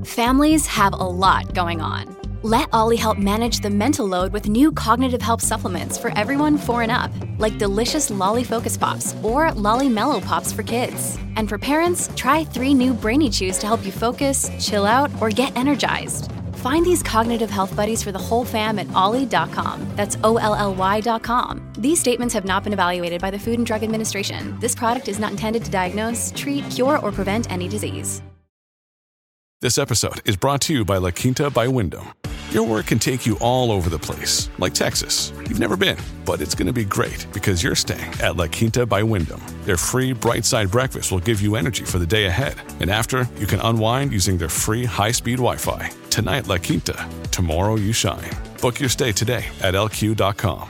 Families have a lot going on. Let Ollie help manage the mental load with new cognitive help supplements for everyone 4 and up, like delicious Lolly Focus Pops or Lolly Mellow Pops for kids. And for parents, try 3 new Brainy Chews to help you focus, chill out, or get energized. Find these cognitive health buddies for the whole fam at ollie.com. That's OLLY.com. These statements have not been evaluated by the Food and Drug Administration. This product is not intended to diagnose, treat, cure, or prevent any disease. This episode is brought to you by La Quinta by Wyndham. Your work can take you all over the place, like Texas. You've never been, but it's going to be great because you're staying at La Quinta by Wyndham. Their free Bright Side breakfast will give you energy for the day ahead. And after, you can unwind using their free high-speed Wi-Fi. Tonight, La Quinta. Tomorrow, you shine. Book your stay today at lq.com.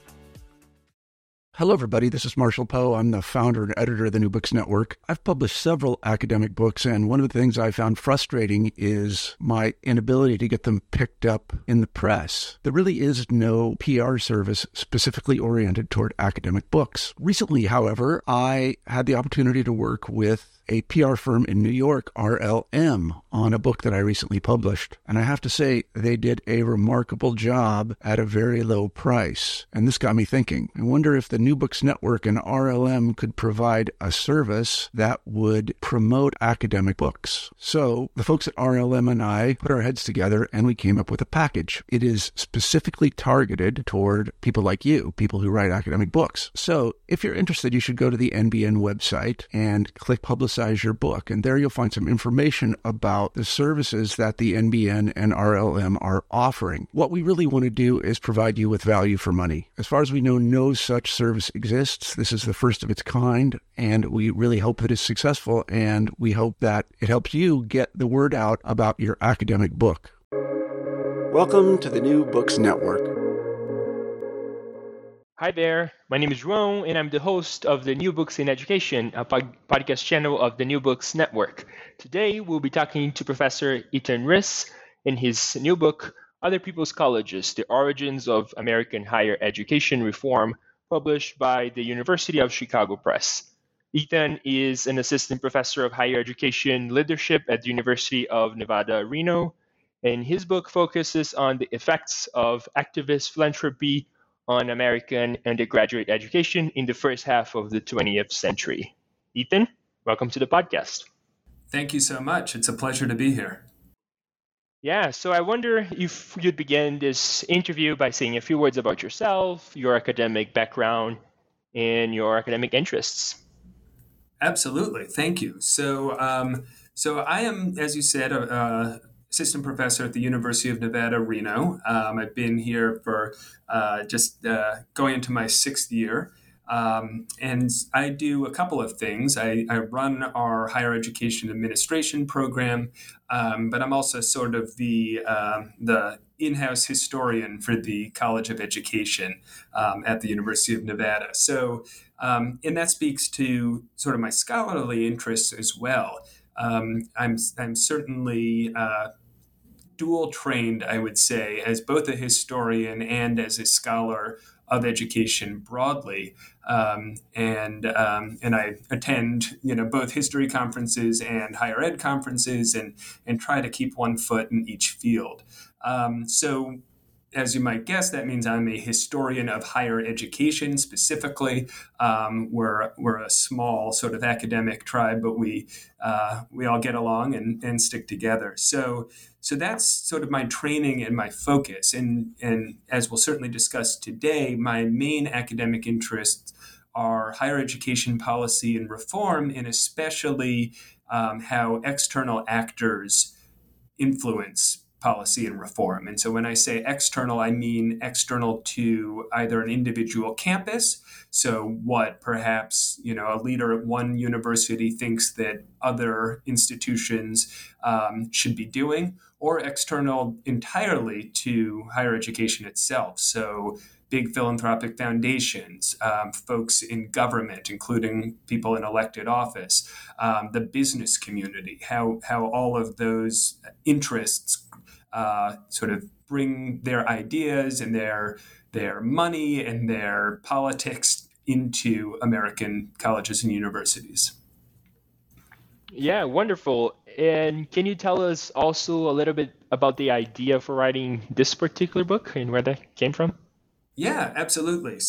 Hello, everybody. This is Marshall Poe. I'm the founder and editor of the New Books Network. I've published several academic books, and one of the things I found frustrating is my inability to get them picked up in the press. There really is no PR service specifically oriented toward academic books. Recently, however, I had the opportunity to work with a PR firm in New York, RLM, on a book that I recently published. And I have to say, they did a remarkable job at a very low price. And this got me thinking. I wonder if the New Books Network and RLM could provide a service that would promote academic books. So the folks at RLM and I put our heads together and we came up with a package. It is specifically targeted toward people like you, people who write academic books. So if you're interested, you should go to the NBN website and click Publicize Your Book. And there you'll find some information about the services that the NBN and RLM are offering. What we really want to do is provide you with value for money. As far as we know, no such service exists. This is the first of its kind, and we really hope that it's successful, and we hope that it helps you get the word out about your academic book. Welcome to the New Books Network. Hi there, my name is Ron, and I'm the host of the New Books in Education, a podcast channel of the New Books Network. Today, we'll be talking to Professor Ethan Riss in his new book, Other People's Colleges, The Origins of American Higher Education Reform, published by the University of Chicago Press. Ethan is an assistant professor of higher education leadership at the University of Nevada, Reno, and his book focuses on the effects of activist philanthropy on American undergraduate education in the first half of the 20th century. Ethan, welcome to the podcast. Thank you so much. It's a pleasure to be here. Yeah, so I wonder if you'd begin this interview by saying a few words about yourself, your academic background, and your academic interests. Absolutely. Thank you. So I am, as you said, assistant professor at the University of Nevada, Reno. I've been here for just going into my 6th year. And I do a couple of things. I run our higher education administration program, but I'm also sort of the in-house historian for the College of Education at the University of Nevada. So, and that speaks to sort of my scholarly interests as well. I'm certainly dual trained, I would say, as both a historian and as a scholar of education broadly, and I attend both history conferences and higher ed conferences, and try to keep one foot in each field. So, as you might guess, that means I'm a historian of higher education specifically. We're a small sort of academic tribe, but we all get along and stick together. So that's sort of my training and my focus. And as we'll certainly discuss today, my main academic interests are higher education policy and reform, and especially how external actors influence policy and reform. And so when I say external, I mean external to either an individual campus. So what perhaps, a leader at one university thinks that other institutions should be doing, or external entirely to higher education itself. So big philanthropic foundations, folks in government, including people in elected office, the business community, how all of those interests sort of bring their ideas and their money and their politics into American colleges and universities. Yeah, wonderful. And can you tell us also a little bit about the idea for writing this particular book and where that came from? Yeah, absolutely.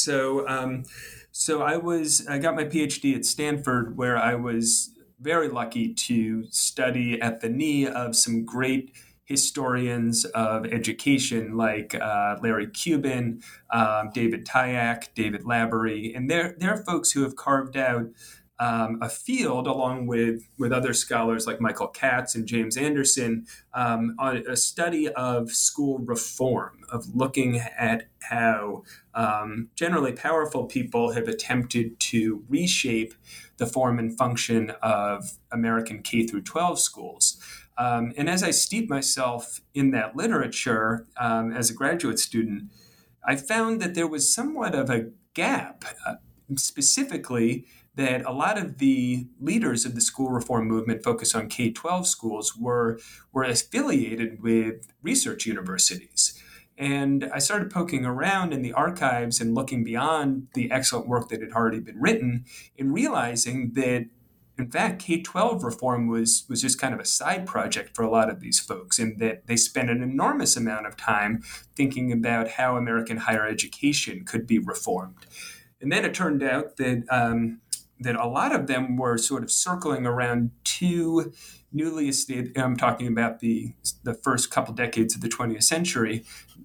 So I got my PhD at Stanford, where I was very lucky to study at the knee of some great historians of education like Larry Cuban, David Tyack, David Laborie, and they're folks who have carved out a field along with other scholars like Michael Katz and James Anderson on a study of school reform, of looking at how generally powerful people have attempted to reshape the form and function of American K through 12 schools. And as I steep myself in that literature as a graduate student, I found that there was somewhat of a gap, specifically that a lot of the leaders of the school reform movement focused on K-12 schools were affiliated with research universities. And I started poking around in the archives and looking beyond the excellent work that had already been written and realizing that, in fact, K-12 reform was just kind of a side project for a lot of these folks, and that they spent an enormous amount of time thinking about how American higher education could be reformed. And then it turned out that a lot of them were sort of circling around two newly established. I'm talking about the first couple decades of the 20th century.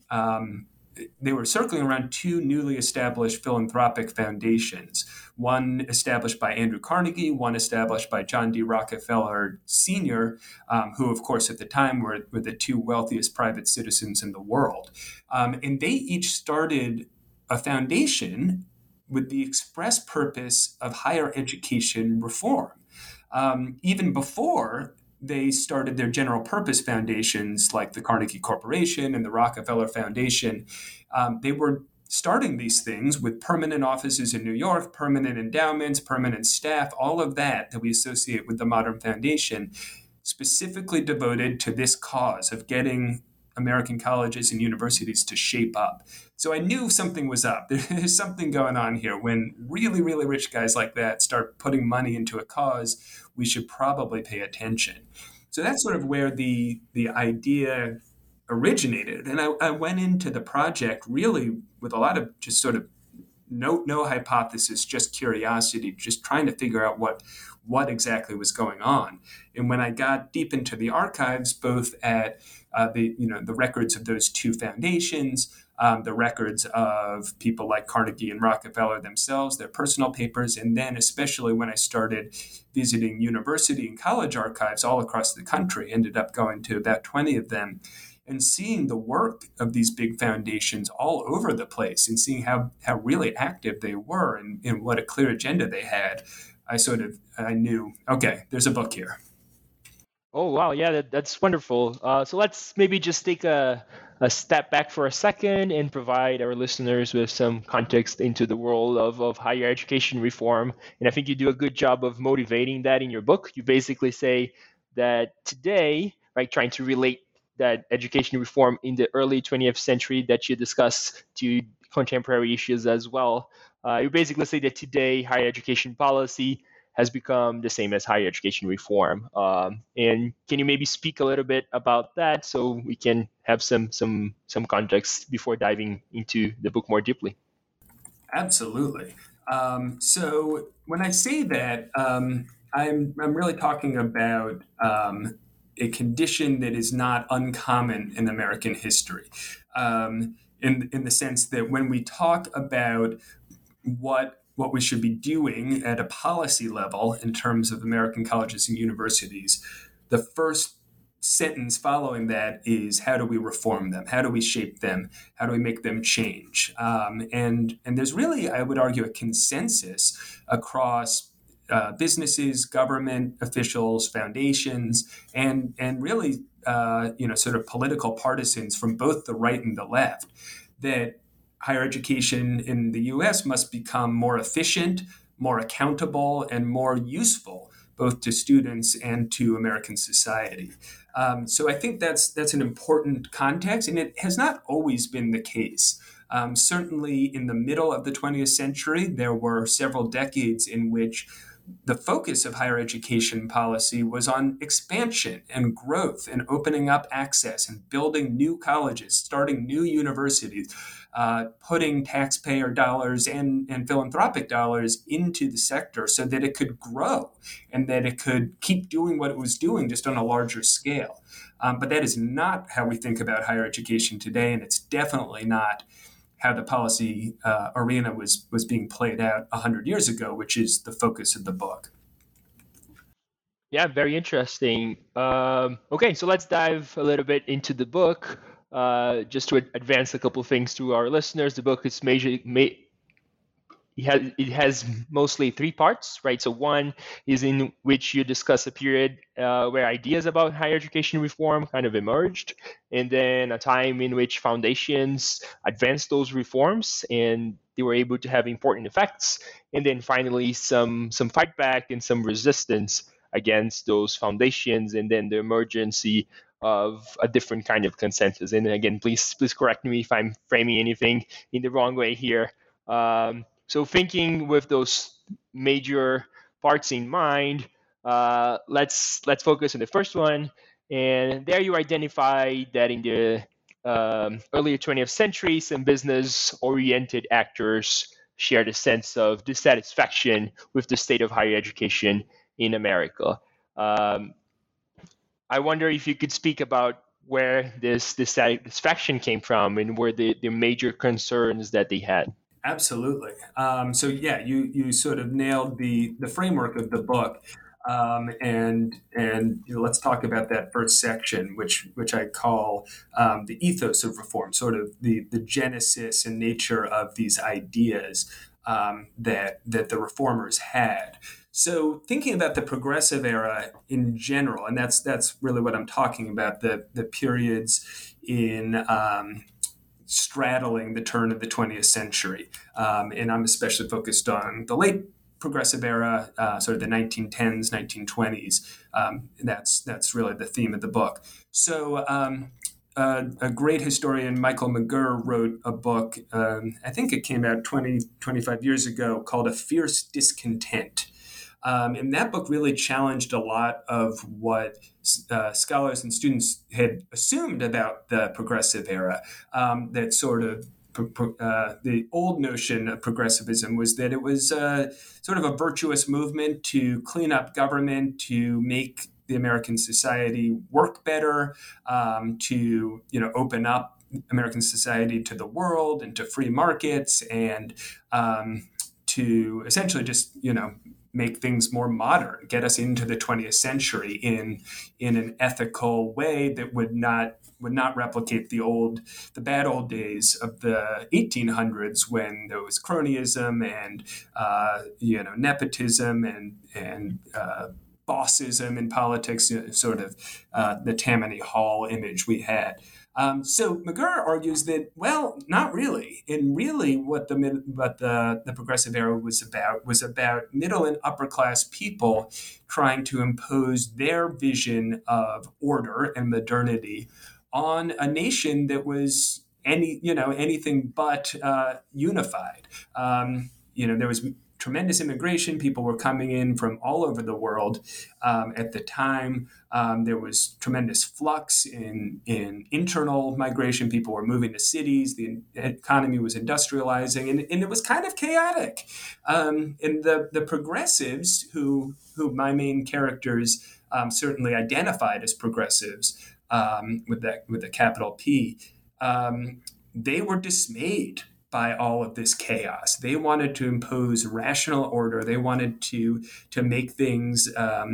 They were circling around two newly established philanthropic foundations, one established by Andrew Carnegie, one established by John D. Rockefeller Sr., who, of course, at the time were the two wealthiest private citizens in the world. And they each started a foundation with the express purpose of higher education reform. Even before they started their general purpose foundations like the Carnegie Corporation and the Rockefeller Foundation, they were starting these things with permanent offices in New York, permanent endowments, permanent staff, all of that we associate with the modern foundation, specifically devoted to this cause of getting American colleges and universities to shape up. So I knew something was up. There's something going on here. When really, really rich guys like that start putting money into a cause, we should probably pay attention. So that's sort of where the idea originated. And I went into the project really with a lot of just sort of no hypothesis, just curiosity, just trying to figure out what exactly was going on. And when I got deep into the archives, both at the records of those two foundations, the records of people like Carnegie and Rockefeller themselves, their personal papers, and then especially when I started visiting university and college archives all across the country, ended up going to about 20 of them, and seeing the work of these big foundations all over the place and seeing how really active they were and what a clear agenda they had, I knew, okay, there's a book here. Oh, wow. Yeah, that's wonderful. So let's maybe just take a step back for a second and provide our listeners with some context into the world of higher education reform. And I think you do a good job of motivating that in your book. You basically say that today, right, trying to relate that education reform in the early 20th century that you discuss to contemporary issues as well. You basically say that today higher education policy has become the same as higher education reform. And can you maybe speak a little bit about that so we can have some context before diving into the book more deeply? Absolutely. So when I say that, I'm really talking about a condition that is not uncommon in American history, in the sense that when we talk about what we should be doing at a policy level in terms of American colleges and universities, the first sentence following that is how do we reform them? How do we shape them? How do we make them change? And there's really, I would argue, a consensus across businesses, government officials, foundations, and really sort of political partisans from both the right and the left that higher education in the U.S. must become more efficient, more accountable, and more useful both to students and to American society. So I think that's an important context, and it has not always been the case. Certainly in the middle of the 20th century, there were several decades in which the focus of higher education policy was on expansion and growth and opening up access and building new colleges, starting new universities, putting taxpayer dollars and philanthropic dollars into the sector so that it could grow and that it could keep doing what it was doing just on a larger scale. But that is not how we think about higher education today, and it's definitely not how the policy arena was being played out 100 years ago, which is the focus of the book. Yeah, very interesting. Okay, so let's dive a little bit into the book. Just to advance a couple things to our listeners, the book is it has mostly three parts, right? So one is in which you discuss a period where ideas about higher education reform kind of emerged, and then a time in which foundations advanced those reforms and they were able to have important effects, and then finally some fight back and some resistance against those foundations, and then the emergence of a different kind of consensus. And again, please correct me if I'm framing anything in the wrong way here. So thinking with those major parts in mind, let's focus on the first one. And there you identify that in the earlier 20th century, some business-oriented actors shared a sense of dissatisfaction with the state of higher education in America. I wonder if you could speak about where this dissatisfaction came from and where the major concerns that they had. Absolutely. So yeah, you sort of nailed the framework of the book, and let's talk about that first section, which I call the ethos of reform, sort of the genesis and nature of these ideas that the reformers had. So thinking about the progressive era in general, and that's really what I'm talking about, the periods in straddling the turn of the 20th century. And I'm especially focused on the late progressive era, sort of the 1910s, 1920s. That's really the theme of the book. So a great historian, Michael McGurr, wrote a book, I think it came out 25 years ago, called A Fierce Discontent. And that book really challenged a lot of what scholars and students had assumed about the progressive era. That sort of the old notion of progressivism was that it was sort of a virtuous movement to clean up government, to make the American society work better, to open up American society to the world and to free markets, and to essentially just make things more modern, get us into the 20th century in an ethical way that would not replicate the bad old days of the 1800s, when there was cronyism and nepotism and bossism in politics, sort of the Tammany Hall image we had. So McGurr argues that, well, not really. And really what the progressive era was about middle and upper class people trying to impose their vision of order and modernity on a nation that was anything but unified. There was tremendous immigration. People were coming in from all over the world at the time. There was tremendous flux in internal migration. People were moving to cities. The economy was industrializing, and it was kind of chaotic. And the progressives, who my main characters certainly identified as progressives with a capital P, they were dismayed by all of this chaos. They wanted to impose rational order. They wanted to make things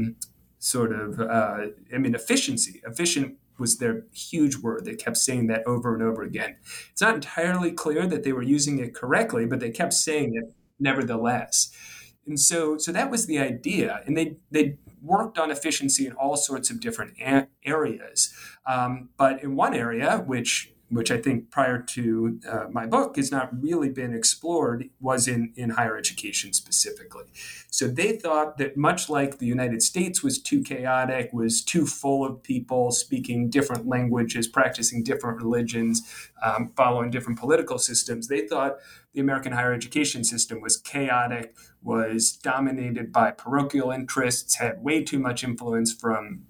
efficiency. Efficient was their huge word. They kept saying that over and over again. It's not entirely clear that they were using it correctly, but they kept saying it nevertheless. And so that was the idea. And they worked on efficiency in all sorts of different areas. But in one area, which which I think prior to my book has not really been explored, was in higher education specifically. So they thought that much like the United States was too chaotic, was too full of people speaking different languages, practicing different religions, following different political systems, they thought the American higher education system was chaotic, was dominated by parochial interests, had way too much influence from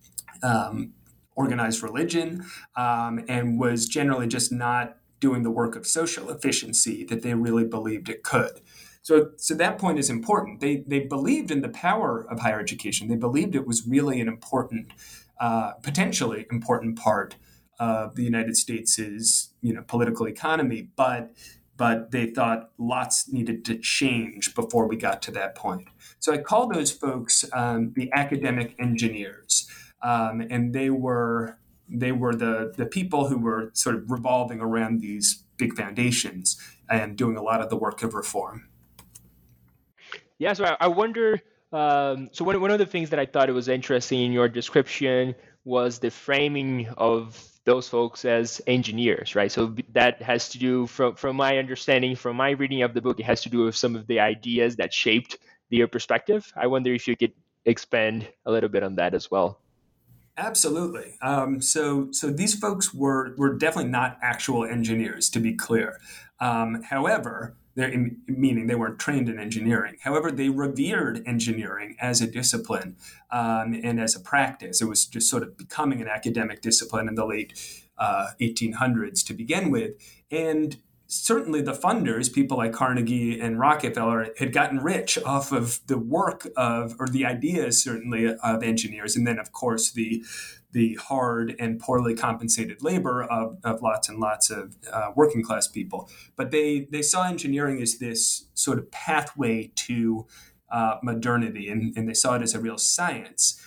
organized religion, and was generally just not doing the work of social efficiency that they really believed it could. So that point is important. They believed in the power of higher education. They believed it was really an important, potentially important part of the United States' political economy, but they thought lots needed to change before we got to that point. So I call those folks the academic engineers. And they were the people who were sort of revolving around these big foundations and doing a lot of the work of reform. Yeah, so I wonder. So one of the things that I thought it was interesting in your description was the framing of those folks as engineers, right? So that has to do, from my understanding, from my reading of the book, it has to do with some of the ideas that shaped their perspective. I wonder if you could expand a little bit on that as well. Absolutely. So these folks were definitely not actual engineers, to be clear. However, meaning they weren't trained in engineering. However, they revered engineering as a discipline and as a practice. It was just sort of becoming an academic discipline in the late 1800s to begin with. And certainly the funders, people like Carnegie and Rockefeller, had gotten rich off of the work of, or the ideas certainly, of engineers. And then, of course, the hard and poorly compensated labor of lots and lots of working class people. But they saw engineering as this sort of pathway to modernity, and they saw it as a real science.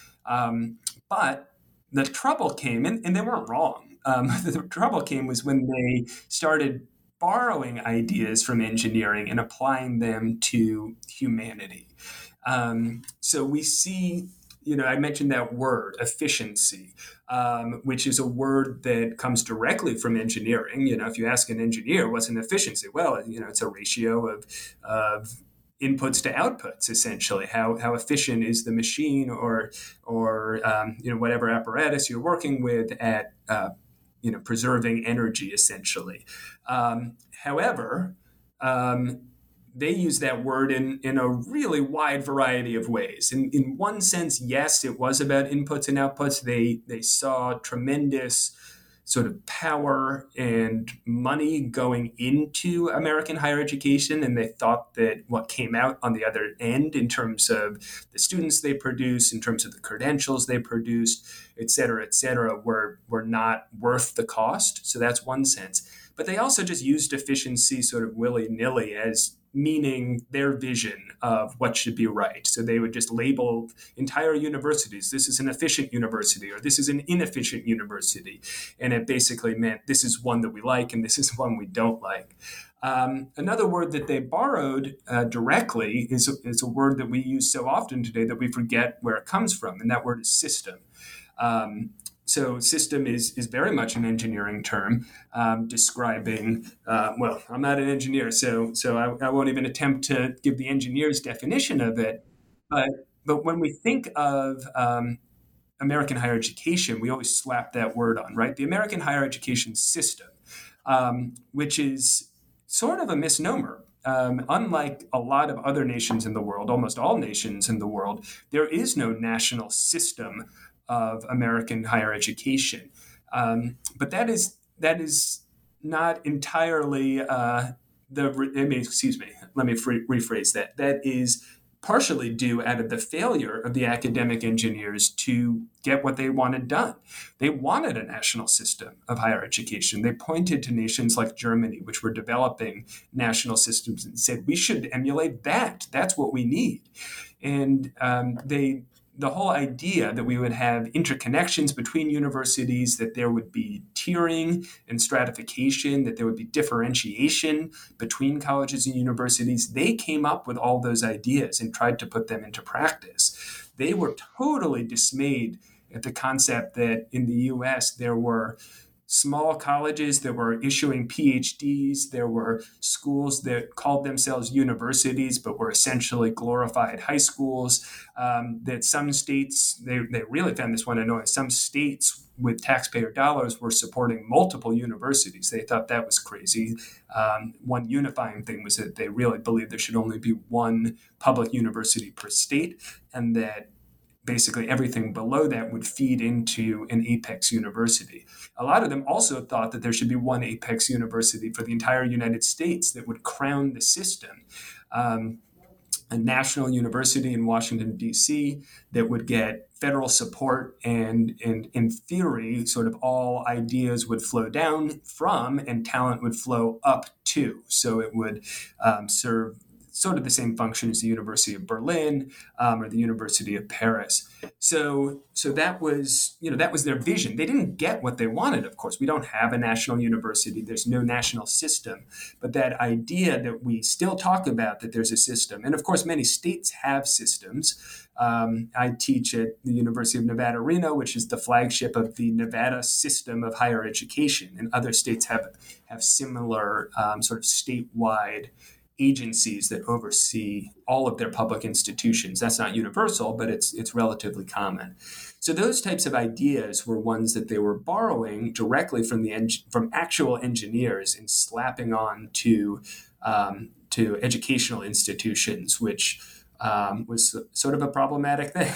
But the trouble came, and they weren't wrong. The trouble came was when they started borrowing ideas from engineering and applying them to humanity. So we see, I mentioned that word, efficiency, which is a word that comes directly from engineering. If you ask an engineer, what's an efficiency? Well, it's a ratio of inputs to outputs, essentially. How efficient is the machine or whatever apparatus you're working with at preserving energy, essentially. However, they use that word in a really wide variety of ways. In one sense, yes, it was about inputs and outputs. They saw tremendous sort of power and money going into American higher education, and they thought that what came out on the other end in terms of the students they produced, in terms of the credentials they produced, et cetera, were not worth the cost. So that's one sense. But they also just used efficiency sort of willy-nilly as meaning their vision of what should be right. So they would just label entire universities, this is an efficient university, or this is an inefficient university. And it basically meant this is one that we like and this is one we don't like. Another word that they borrowed directly is a word that we use so often today that we forget where it comes from, and that word is system. So system is very much an engineering term describing, well, I'm not an engineer, so I won't even attempt to give the engineer's definition of it. But when we think of American higher education, we always slap that word on, right? The American higher education system, which is sort of a misnomer. Unlike a lot of other nations in the world, almost all nations in the world, there is no national system of American higher education. But that is not entirely let me rephrase that. That is partially due out of the failure of the academic engineers to get what they wanted done. They wanted a national system of higher education. They pointed to nations like Germany, which were developing national systems, and said, we should emulate that. That's what we need. And the whole idea that we would have interconnections between universities, that there would be tiering and stratification, that there would be differentiation between colleges and universities, they came up with all those ideas and tried to put them into practice. They were totally dismayed at the concept that in the U.S. there were small colleges that were issuing PhDs. There were schools that called themselves universities but were essentially glorified high schools. That some states, they really found this one annoying, some states with taxpayer dollars were supporting multiple universities. They thought that was crazy. One unifying thing was that they really believed there should only be one public university per state, and that basically everything below that would feed into an apex university. A lot of them also thought that there should be one apex university for the entire United States that would crown the system. A national university in Washington, D.C. that would get federal support, and in theory, sort of all ideas would flow down from and talent would flow up to. So it would serve sort of the same function as the University of Berlin or the University of Paris. So that was their vision. They didn't get what they wanted, of course. We don't have a national university. There's no national system. But that idea that we still talk about, that there's a system, and of course many states have systems. I teach at the University of Nevada, Reno, which is the flagship of the Nevada system of higher education. And other states have similar sort of statewide agencies that oversee all of their public institutions. That's not universal, but it's relatively common. So those types of ideas were ones that they were borrowing directly from actual engineers and slapping on to educational institutions, which was sort of a problematic thing.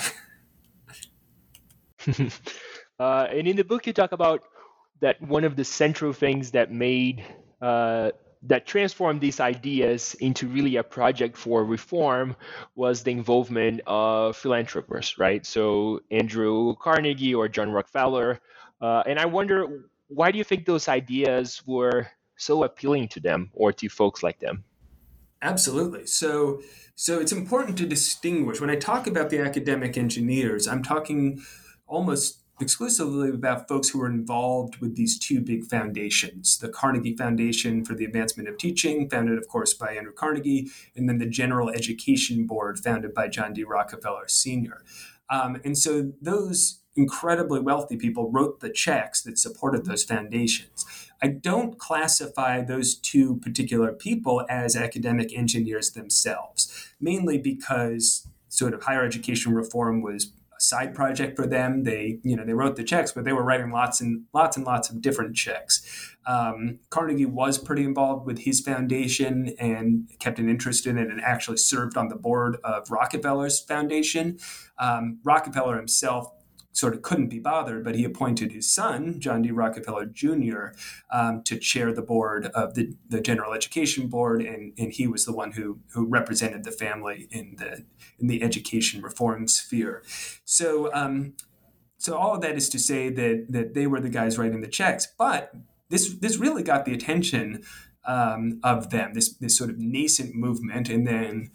And in the book, you talk about that one of the central things that made that transformed these ideas into really a project for reform was the involvement of philanthropists, right? So Andrew Carnegie or John Rockefeller. And I wonder, why do you think those ideas were so appealing to them or to folks like them? Absolutely. So it's important to distinguish. When I talk about the academic engineers, I'm talking almost exclusively about folks who were involved with these two big foundations, the Carnegie Foundation for the Advancement of Teaching, founded, of course, by Andrew Carnegie, and then the General Education Board, founded by John D. Rockefeller Sr. And so those incredibly wealthy people wrote the checks that supported those foundations. I don't classify those two particular people as academic engineers themselves, mainly because sort of higher education reform was side project for them. They wrote the checks, but they were writing lots and lots of different checks. Carnegie was pretty involved with his foundation and kept an interest in it, and actually served on the board of Rockefeller's foundation. Rockefeller himself sort of couldn't be bothered, but he appointed his son, John D. Rockefeller Jr., to chair the board of the General Education Board, and he was the one who represented the family in the education reform sphere. So all of that is to say that they were the guys writing the checks, but this really got the attention of them, this sort of nascent movement, and then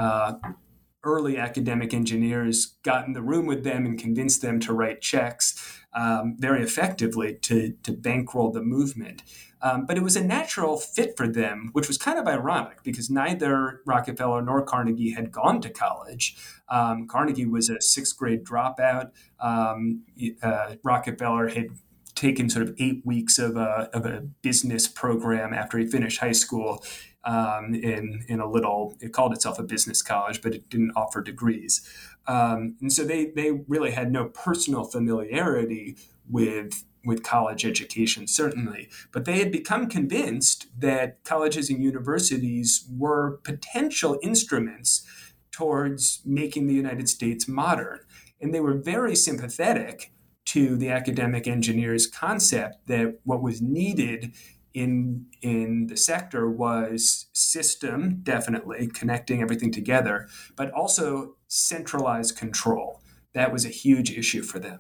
early academic engineers got in the room with them and convinced them to write checks very effectively to bankroll the movement. But it was a natural fit for them, which was kind of ironic because neither Rockefeller nor Carnegie had gone to college. Carnegie was a sixth grade dropout. Rockefeller had taken sort of 8 weeks of a business program after he finished high school. In a little, it called itself a business college, but it didn't offer degrees. And so they really had no personal familiarity with college education, certainly. But they had become convinced that colleges and universities were potential instruments towards making the United States modern. And they were very sympathetic to the academic engineers' concept that what was needed in the sector was system, definitely, connecting everything together, but also centralized control. That was a huge issue for them.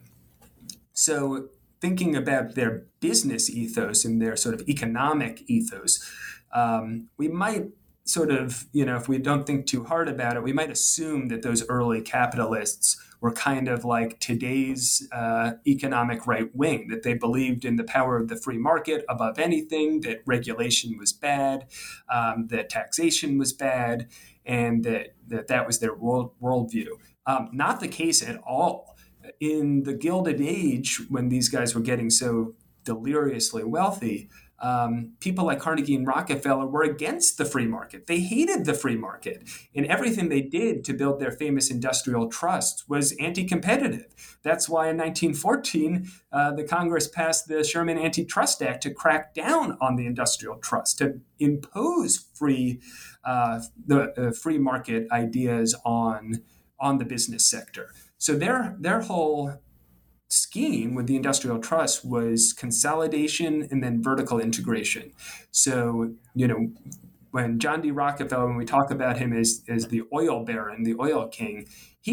So thinking about their business ethos and their sort of economic ethos, we might sort of, if we don't think too hard about it, we might assume that those early capitalists were kind of like today's economic right wing, that they believed in the power of the free market above anything, that regulation was bad, that taxation was bad, and that was their worldview. Not the case at all. In the Gilded Age, when these guys were getting so deliriously wealthy, people like Carnegie and Rockefeller were against the free market. They hated the free market. And everything they did to build their famous industrial trusts was anti-competitive. That's why in 1914, the Congress passed the Sherman Antitrust Act to crack down on the industrial trust, to impose the free market ideas on the business sector. So their whole scheme with the industrial trust was consolidation and then vertical integration. So, when John D. Rockefeller, when we talk about him as the oil baron, the oil king,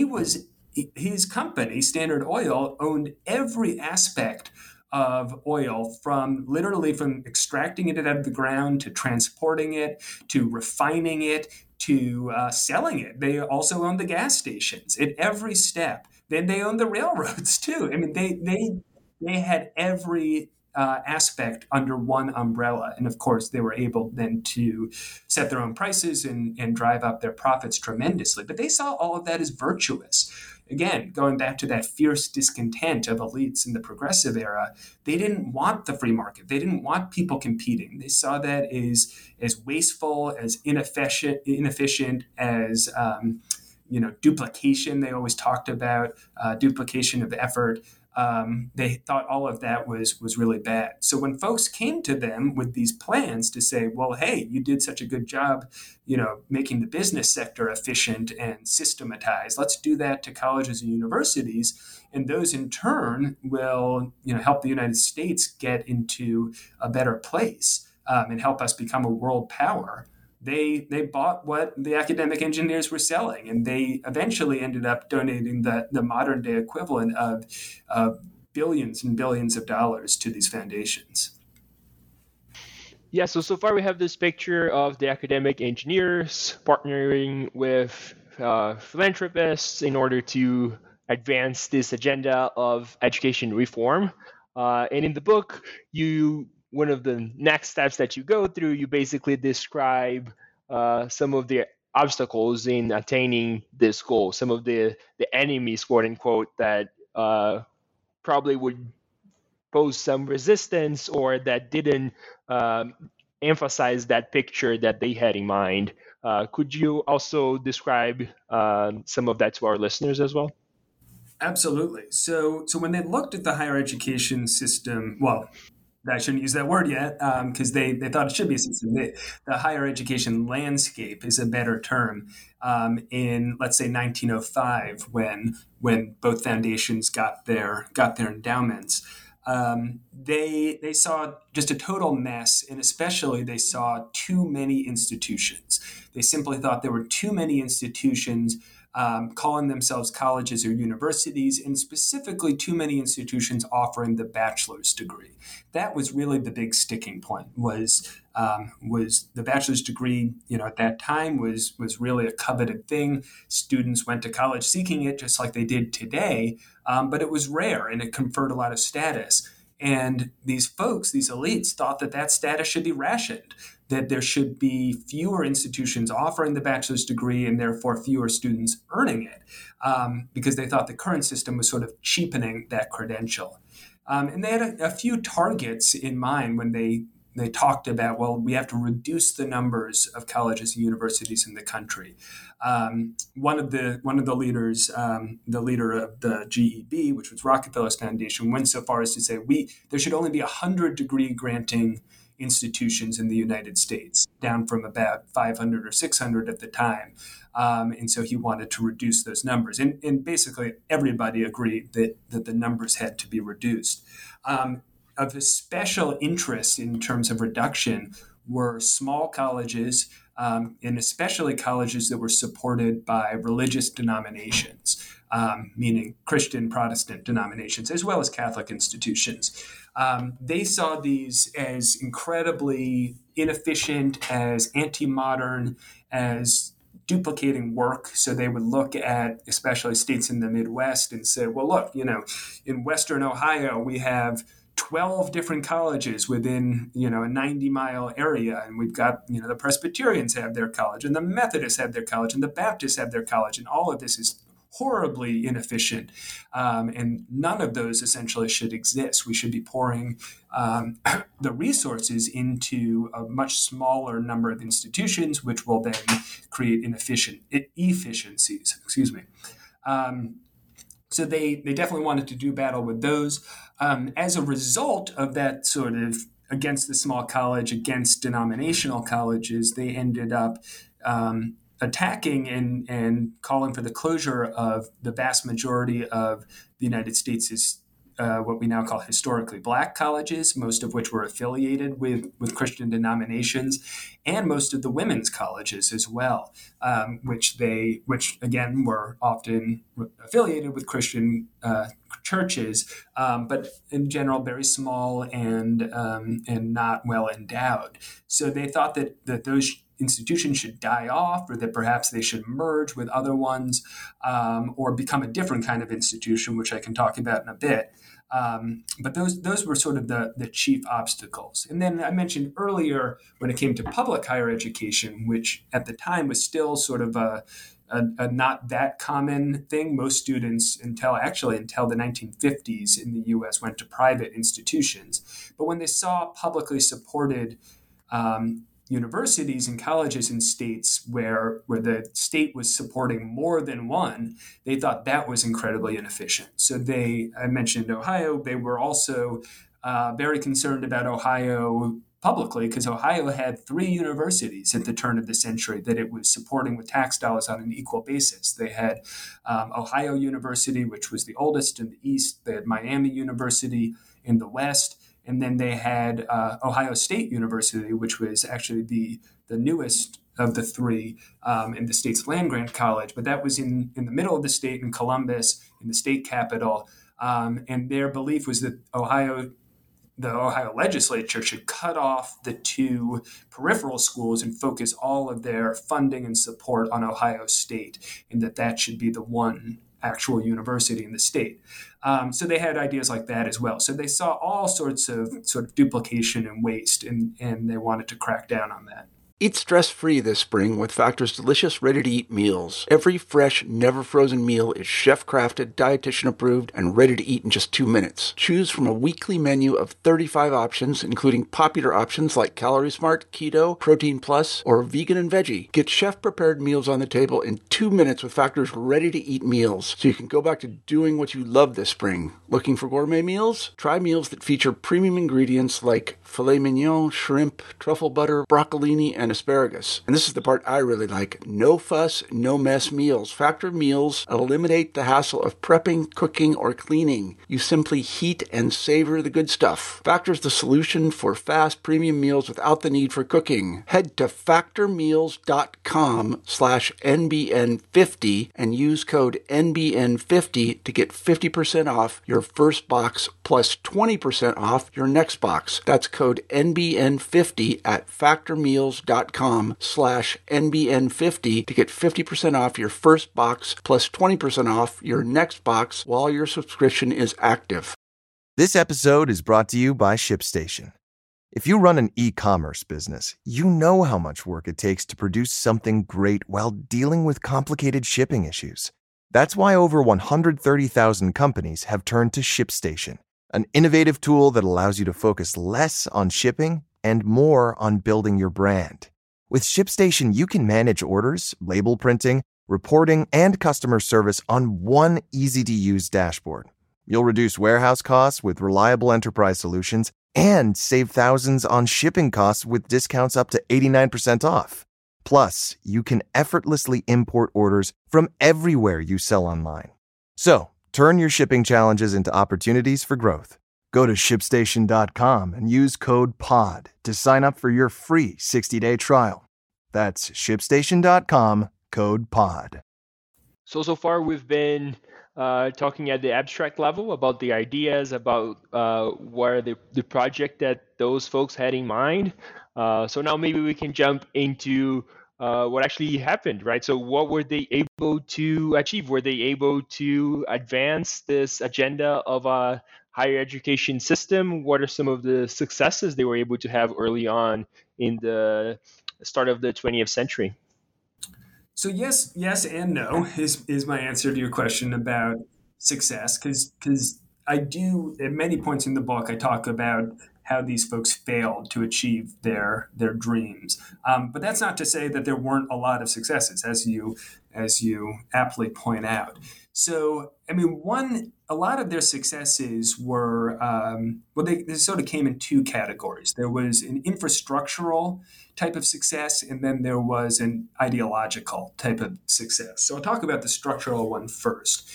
his company, Standard Oil, owned every aspect of oil, from extracting it out of the ground to transporting it to refining it to selling it. They also owned the gas stations at every step. Then they owned the railroads too. I mean, they had every aspect under one umbrella. And of course, they were able then to set their own prices and drive up their profits tremendously. But they saw all of that as virtuous. Again, going back to that fierce discontent of elites in the progressive era, they didn't want the free market. They didn't want people competing. They saw that as wasteful, as inefficient as duplication. They always talked about duplication of effort. They thought all of that was really bad. So when folks came to them with these plans to say, well, hey, you did such a good job, making the business sector efficient and systematized, let's do that to colleges and universities. And those in turn will, help the United States get into a better place and help us become a world power. They bought what the academic engineers were selling, and they eventually ended up donating the modern day equivalent of billions and billions of dollars to these foundations. Yeah, so far we have this picture of the academic engineers partnering with philanthropists in order to advance this agenda of education reform. And in the book, one of the next steps that you go through, you basically describe some of the obstacles in attaining this goal, some of the enemies, quote unquote, that probably would pose some resistance or that didn't emphasize that picture that they had in mind. Could you also describe some of that to our listeners as well? Absolutely. So when they looked at the higher education system, well, I shouldn't use that word yet because they thought it should be a system. The higher education landscape is a better term. In, let's say, 1905, when both foundations got their endowments, they saw just a total mess, and especially they saw too many institutions. They simply thought there were too many institutions calling themselves colleges or universities, and specifically too many institutions offering the bachelor's degree. That was really the big sticking point. Was the bachelor's degree? At that time was really a coveted thing. Students went to college seeking it, just like they did today, but it was rare and it conferred a lot of status. And these folks, these elites, thought that status should be rationed, that there should be fewer institutions offering the bachelor's degree and therefore fewer students earning it, because they thought the current system was sort of cheapening that credential. And they had a few targets in mind when they talked about, well, we have to reduce the numbers of colleges and universities in the country. One of the leaders, the leader of the GEB, which was Rockefeller's foundation, went so far as to say there should only be 100 degree granting institutions in the United States, down from about 500 or 600 at the time. And so he wanted to reduce those numbers. And basically everybody agreed that the numbers had to be reduced. Of special interest in terms of reduction were small colleges, and especially colleges that were supported by religious denominations, meaning Christian Protestant denominations, as well as Catholic institutions. They saw these as incredibly inefficient, as anti-modern, as duplicating work. So they would look at especially states in the Midwest and say, well, look, in Western Ohio, we have 12 different colleges within, a 90-mile area. And we've got, the Presbyterians have their college, and the Methodists have their college, and the Baptists have their college. And all of this is horribly inefficient. And none of those essentially should exist. We should be pouring the resources into a much smaller number of institutions, which will then create efficiencies. Excuse me. So they definitely wanted to do battle with those. As a result of that sort of against the small college, against denominational colleges, they ended up attacking and calling for the closure of the vast majority of the United States' what we now call historically black colleges, most of which were affiliated with Christian denominations, and most of the women's colleges as well, which again were often affiliated with Christian churches, but in general very small and not well endowed. So they thought that those institutions should die off, or that perhaps they should merge with other ones, or become a different kind of institution, which I can talk about in a bit. But those were sort of the chief obstacles. And then I mentioned earlier, when it came to public higher education, which at the time was still sort of a not that common thing. Most students until the 1950s in the U.S. went to private institutions. But when they saw publicly supported universities and colleges in states where the state was supporting more than one, they thought that was incredibly inefficient. So I mentioned Ohio. They were also very concerned about Ohio publicly, because Ohio had 3 universities at the turn of the century that it was supporting with tax dollars on an equal basis. They had Ohio University, which was the oldest in the East. They had Miami University in the West. And then they had Ohio State University, which was actually the newest of the 3 in the state's land-grant college. But that was in the middle of the state in Columbus, in the state capital. And their belief was that the Ohio legislature should cut off the 2 peripheral schools and focus all of their funding and support on Ohio State, and that should be the one actual university in the state. So they had ideas like that as well. So they saw all sorts of sort of duplication and waste, and they wanted to crack down on that. Eat stress-free this spring with Factor's delicious, ready-to-eat meals. Every fresh, never-frozen meal is chef-crafted, dietitian-approved, and ready to eat in just 2 minutes. Choose from a weekly menu of 35 options, including popular options like Calorie Smart, Keto, Protein Plus, or Vegan and Veggie. Get chef-prepared meals on the table in 2 minutes with Factor's ready-to-eat meals, so you can go back to doing what you love this spring. Looking for gourmet meals? Try meals that feature premium ingredients like filet mignon, shrimp, truffle butter, broccolini, and asparagus. And this is the part I really like. No fuss, no mess meals. Factor meals eliminate the hassle of prepping, cooking, or cleaning. You simply heat and savor the good stuff. Factor's the solution for fast premium meals without the need for cooking. Head to factormeals.com/NBN50 and use code NBN50 to get 50% off your first box plus 20% off your next box. That's code NBN50 at factormeals.com/NBN50 to get 50% off your first box plus 20% off your next box while your subscription is active. This episode is brought to you by ShipStation. If you run an e-commerce business, you know how much work it takes to produce something great while dealing with complicated shipping issues. That's why over 130,000 companies have turned to ShipStation, an innovative tool that allows you to focus less on shipping and more on building your brand. With ShipStation, you can manage orders, label printing, reporting, and customer service on one easy-to-use dashboard. You'll reduce warehouse costs with reliable enterprise solutions and save thousands on shipping costs with discounts up to 89% off. Plus, you can effortlessly import orders from everywhere you sell online. So, turn your shipping challenges into opportunities for growth. Go to ShipStation.com and use code POD to sign up for your free 60-day trial. That's ShipStation.com, code POD. So far we've been talking at the abstract level about the ideas, about what are the project that those folks had in mind. So now maybe we can jump into what actually happened, right? So what were they able to achieve? Were they able to advance this agenda of a higher education system? What are some of the successes they were able to have early on in the start of the 20th century? So yes, and no is my answer to your question about success. Because I do at many points in the book I talk about how these folks failed to achieve their dreams. But that's not to say that there weren't a lot of successes, as you aptly point out. So I mean, a lot of their successes were they sort of came in two categories. There was an infrastructural type of success, and then there was an ideological type of success. So I'll talk about the structural one first.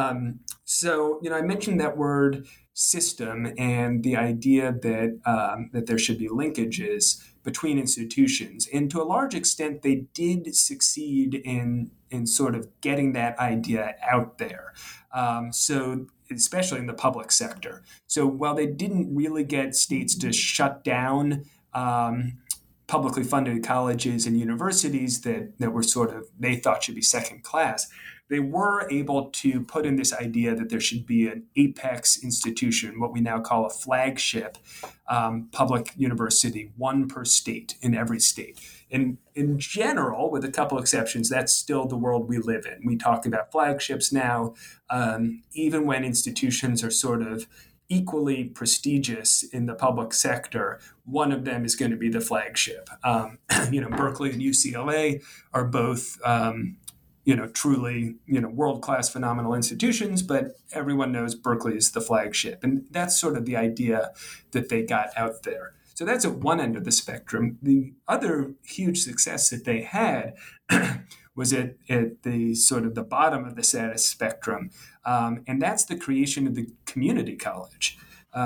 I mentioned that word system and the idea that there should be linkages between institutions, and to a large extent, they did succeed in sort of getting that idea out there. Especially in the public sector. So while they didn't really get states to shut down publicly funded colleges and universities that were sort of, they thought should be second class, they were able to put in this idea that there should be an apex institution, what we now call a flagship public university, one per state in every state. And in general, with a couple exceptions, that's still the world we live in. We talk about flagships now, even when institutions are sort of equally prestigious in the public sector, one of them is going to be the flagship. Berkeley and UCLA are both, truly, world-class phenomenal institutions, but everyone knows Berkeley is the flagship. And that's sort of the idea that they got out there. So that's at one end of the spectrum. The other huge success that they had was at the sort of the bottom of the status spectrum, and that's the creation of the community college.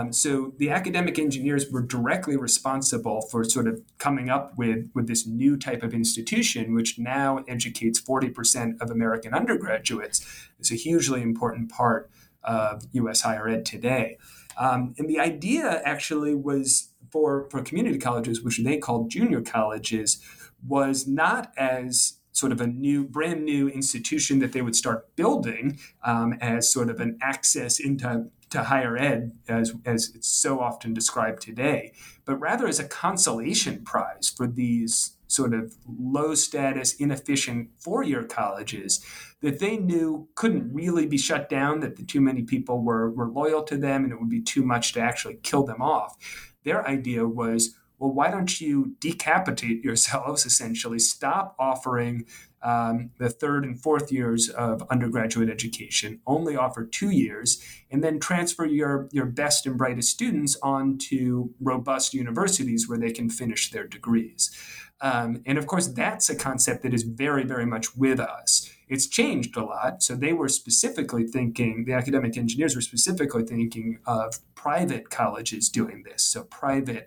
So the academic engineers were directly responsible for sort of coming up with this new type of institution, which now educates 40% of American undergraduates. It's a hugely important part of U.S. higher ed today. And the idea actually was for community colleges, which they called junior colleges, was not as sort of a brand new institution that they would start building as sort of an access into higher ed, as it's so often described today, but rather as a consolation prize for these sort of low status, inefficient four-year colleges that they knew couldn't really be shut down, that too many people were loyal to them and it would be too much to actually kill them off. Their idea was, well, why don't you decapitate yourselves, essentially, stop offering the third and fourth years of undergraduate education, only offer 2 years, and then transfer your best and brightest students onto robust universities where they can finish their degrees. And of course, that's a concept that is very, very much with us. It's changed a lot. So they were specifically thinking, the academic engineers were specifically thinking of private colleges doing this, so private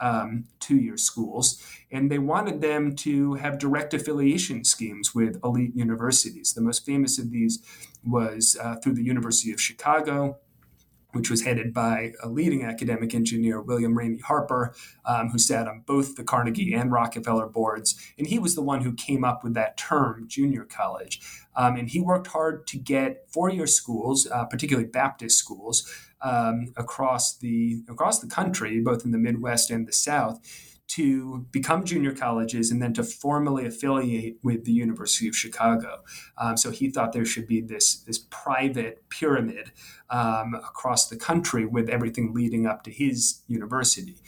2-year schools. And they wanted them to have direct affiliation schemes with elite universities. The most famous of these was through the University of Chicago, which was headed by a leading academic engineer, William Ramey Harper, who sat on both the Carnegie and Rockefeller boards. And he was the one who came up with that term, junior college. And he worked hard to get four-year schools, particularly Baptist schools, across the country, both in the Midwest and the South, to become junior colleges and then to formally affiliate with the University of Chicago. So he thought there should be this private pyramid across the country with everything leading up to his university.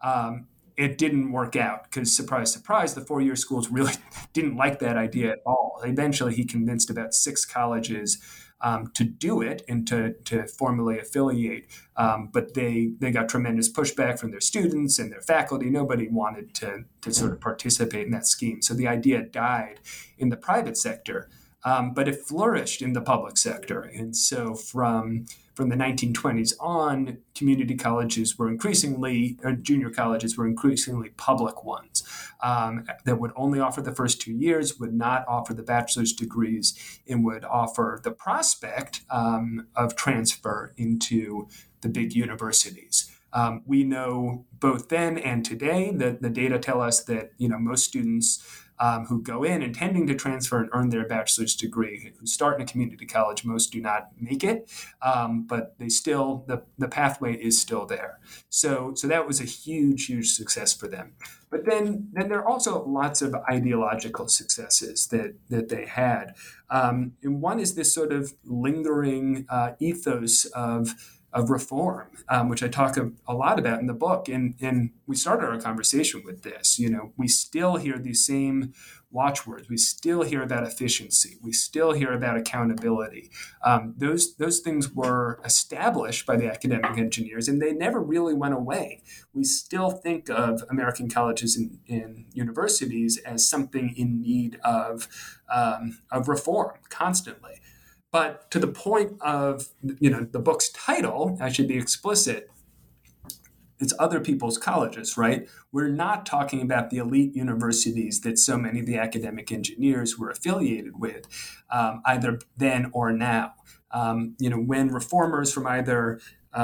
It didn't work out because, surprise, surprise, the four-year schools really didn't like that idea at all. Eventually, he convinced about 6 colleges to do it and to formally affiliate. But they got tremendous pushback from their students and their faculty. Nobody wanted to sort of participate in that scheme. So the idea died in the private sector, but it flourished in the public sector. And so from the 1920s on, community colleges were junior colleges were increasingly public ones that would only offer the first 2 years, would not offer the bachelor's degrees, and would offer the prospect of transfer into the big universities. We know both then and today that the data tell us that most students who go in intending to transfer and earn their bachelor's degree, who start in a community college. Most do not make it, but they still, the pathway is still there. So that was a huge success for them. But then there are also lots of ideological successes that they had. And one is this sort of lingering ethos of reform, which I talk a lot about in the book. And we started our conversation with this. We still hear these same watchwords. We still hear about efficiency. We still hear about accountability. Those things were established by the academic engineers, and they never really went away. We still think of American colleges and universities as something in need of reform constantly. But to the point of the book's title, I should be explicit. It's other people's colleges, right? We're not talking about the elite universities that so many of the academic engineers were affiliated with, either then or now. When reformers from either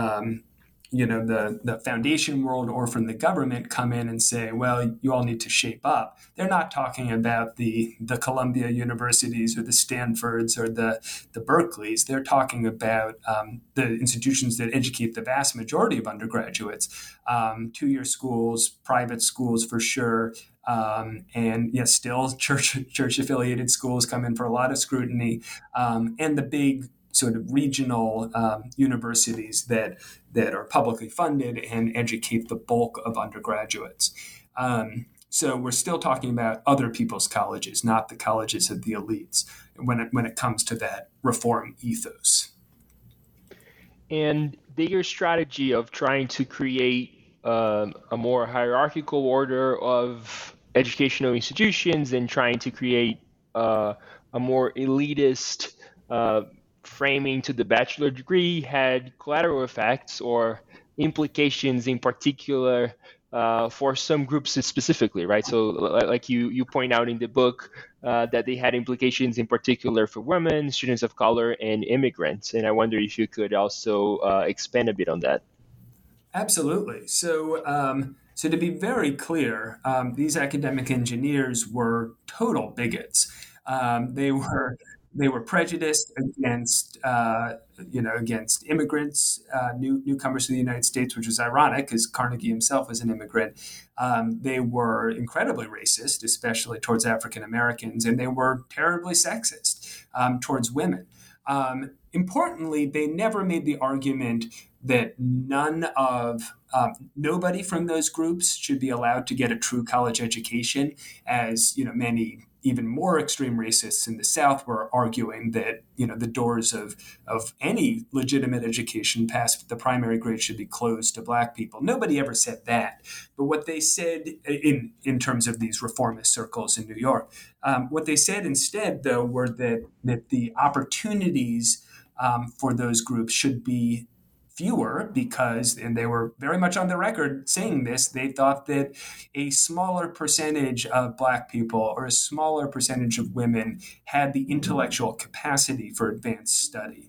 the foundation world or from the government come in and say, well, you all need to shape up. They're not talking about the Columbia universities or the Stanfords or the Berkeleys. They're talking about the institutions that educate the vast majority of undergraduates, two-year schools, private schools for sure, and yes, still church-affiliated schools come in for a lot of scrutiny, and the big sort of regional universities that are publicly funded and educate the bulk of undergraduates. So we're still talking about other people's colleges, not the colleges of the elites, when it comes to that reform ethos. And their strategy of trying to create a more hierarchical order of educational institutions and trying to create a more elitist framing to the bachelor degree had collateral effects or implications in particular for some groups specifically, right? So like you point out in the book that they had implications in particular for women, students of color, and immigrants. And I wonder if you could also expand a bit on that. Absolutely. So to be very clear, these academic engineers were total bigots. They were prejudiced against immigrants, newcomers to the United States, which is ironic because Carnegie himself was an immigrant. They were incredibly racist, especially towards African Americans, and they were terribly sexist towards women. Importantly, they never made the argument that nobody from those groups should be allowed to get a true college education, as many even more extreme racists in the South were arguing that the doors of any legitimate education past the primary grade should be closed to Black people. Nobody ever said that. But what they said in terms of these reformist circles in New York, what they said instead, though, were that the opportunities for those groups should be fewer because, and they were very much on the record saying this, they thought that a smaller percentage of Black people or a smaller percentage of women had the intellectual capacity for advanced study.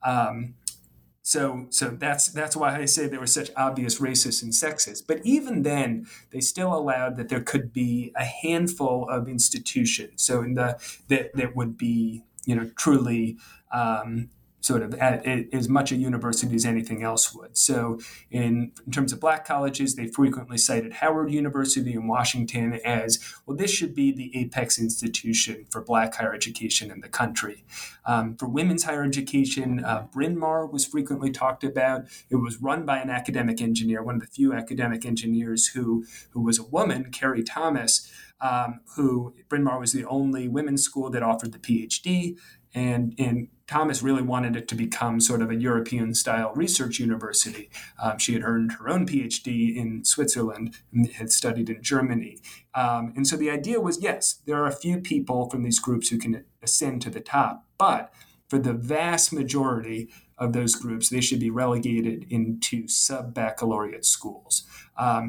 So that's why I say they were such obvious racists and sexist. But even then, they still allowed that there could be a handful of institutions. So that would be truly sort of as much a university as anything else would. So in terms of Black colleges, they frequently cited Howard University in Washington as, well, this should be the apex institution for Black higher education in the country. For women's higher education, Bryn Mawr was frequently talked about. It was run by an academic engineer, one of the few academic engineers who was a woman, Carrie Thomas, who Bryn Mawr was the only women's school that offered the PhD. And Thomas really wanted it to become sort of a European-style research university. She had earned her own PhD in Switzerland and had studied in Germany. And so the idea was, yes, there are a few people from these groups who can ascend to the top, but for the vast majority of those groups, they should be relegated into sub-baccalaureate schools.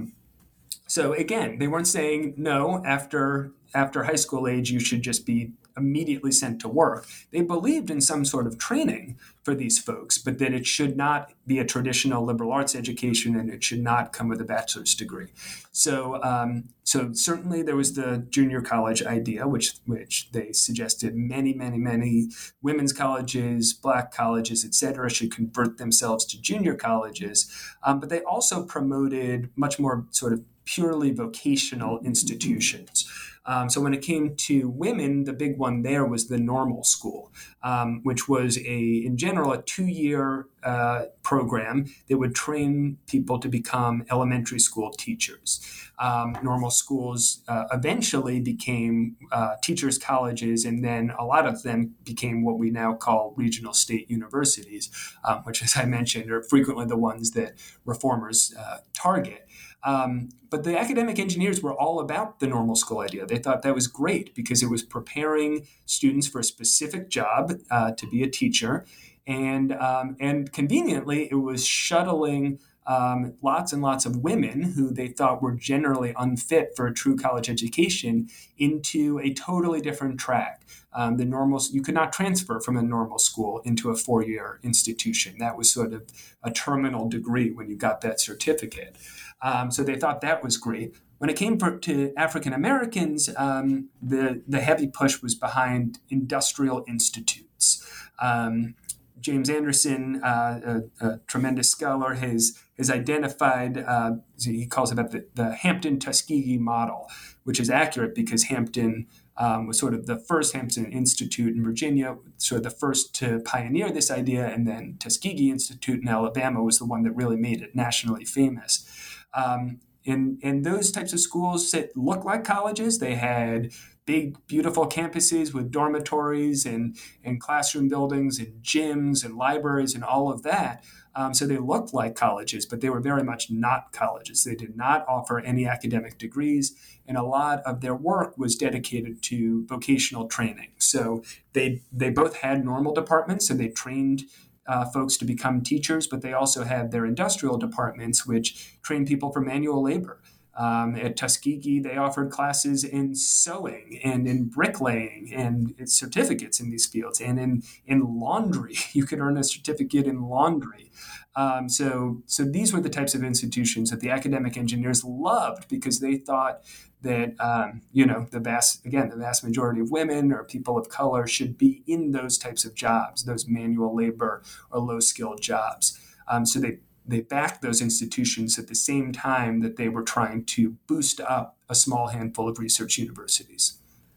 So again, they weren't saying, no, after high school age, you should just be immediately sent to work. They believed in some sort of training for these folks, but that it should not be a traditional liberal arts education and it should not come with a bachelor's degree. So certainly there was the junior college idea, which they suggested many women's colleges, black colleges, et cetera, should convert themselves to junior colleges. But they also promoted much more sort of purely vocational institutions. So when it came to women, the big one there was the normal school, which was in general, a 2-year program that would train people to become elementary school teachers. Normal schools eventually became teachers' colleges, and then a lot of them became what we now call regional state universities, which, as I mentioned, are frequently the ones that reformers target. But the academic engineers were all about the normal school idea. They thought that was great because it was preparing students for a specific job to be a teacher. And conveniently, it was shuttling lots and lots of women who they thought were generally unfit for a true college education into a totally different track. You could not transfer from a normal school into a 4-year institution. That was sort of a terminal degree when you got that certificate. So they thought that was great. When it came to African Americans, the heavy push was behind industrial institutes. James Anderson, a tremendous scholar, has identified, he calls it the Hampton-Tuskegee model, which is accurate because Hampton was sort of the first Hampton Institute in Virginia, sort of the first to pioneer this idea, and then Tuskegee Institute in Alabama was the one that really made it nationally famous. In those types of schools that looked like colleges, they had big, beautiful campuses with dormitories and classroom buildings and gyms and libraries and all of that. So they looked like colleges, but they were very much not colleges. They did not offer any academic degrees, and a lot of their work was dedicated to vocational training. So they both had normal departments, so they trained folks to become teachers, but they also had their industrial departments, which trained people for manual labor. At Tuskegee, they offered classes in sewing and in bricklaying and certificates in these fields, and in laundry. You could earn a certificate in laundry. So these were the types of institutions that the academic engineers loved because they thought that the vast majority of women or people of color should be in those types of jobs, those manual labor or low-skilled jobs. So they backed those institutions at the same time that they were trying to boost up a small handful of research universities.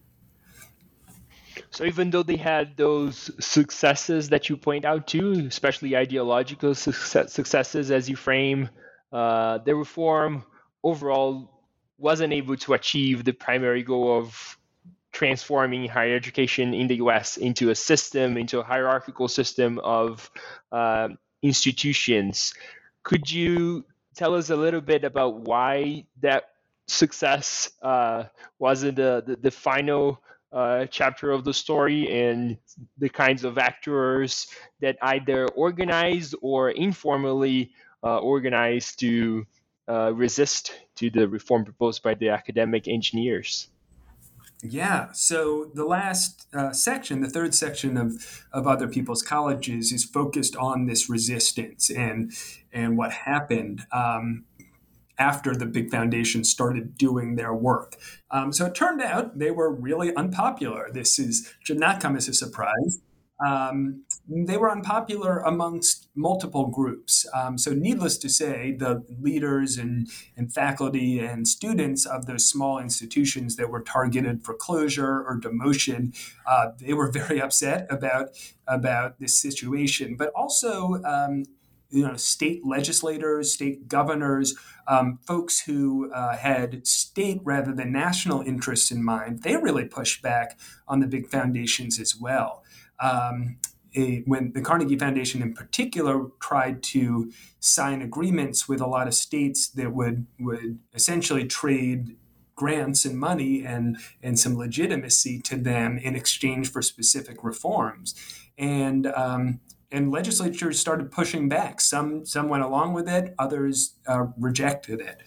So even though they had those successes that you point out too, especially ideological successes as you frame, the reform overall wasn't able to achieve the primary goal of transforming higher education in the US into a hierarchical system of institutions. Could you tell us a little bit about why that success wasn't the final chapter of the story, and the kinds of actors that either organized or informally organized to resist to the reform proposed by the academic engineers? Yeah. So the last section, the third section of Other People's Colleges, is focused on this resistance and what happened after the big foundations started doing their work. So it turned out they were really unpopular. Should not come as a surprise. They were unpopular amongst multiple groups. So needless to say, the leaders and faculty and students of those small institutions that were targeted for closure or demotion, they were very upset about this situation. But also, state legislators, state governors, folks who had state rather than national interests in mind, they really pushed back on the big foundations as well. When the Carnegie Foundation in particular tried to sign agreements with a lot of states that would essentially trade grants and money and some legitimacy to them in exchange for specific reforms. And legislatures started pushing back. Some went along with it, others rejected it.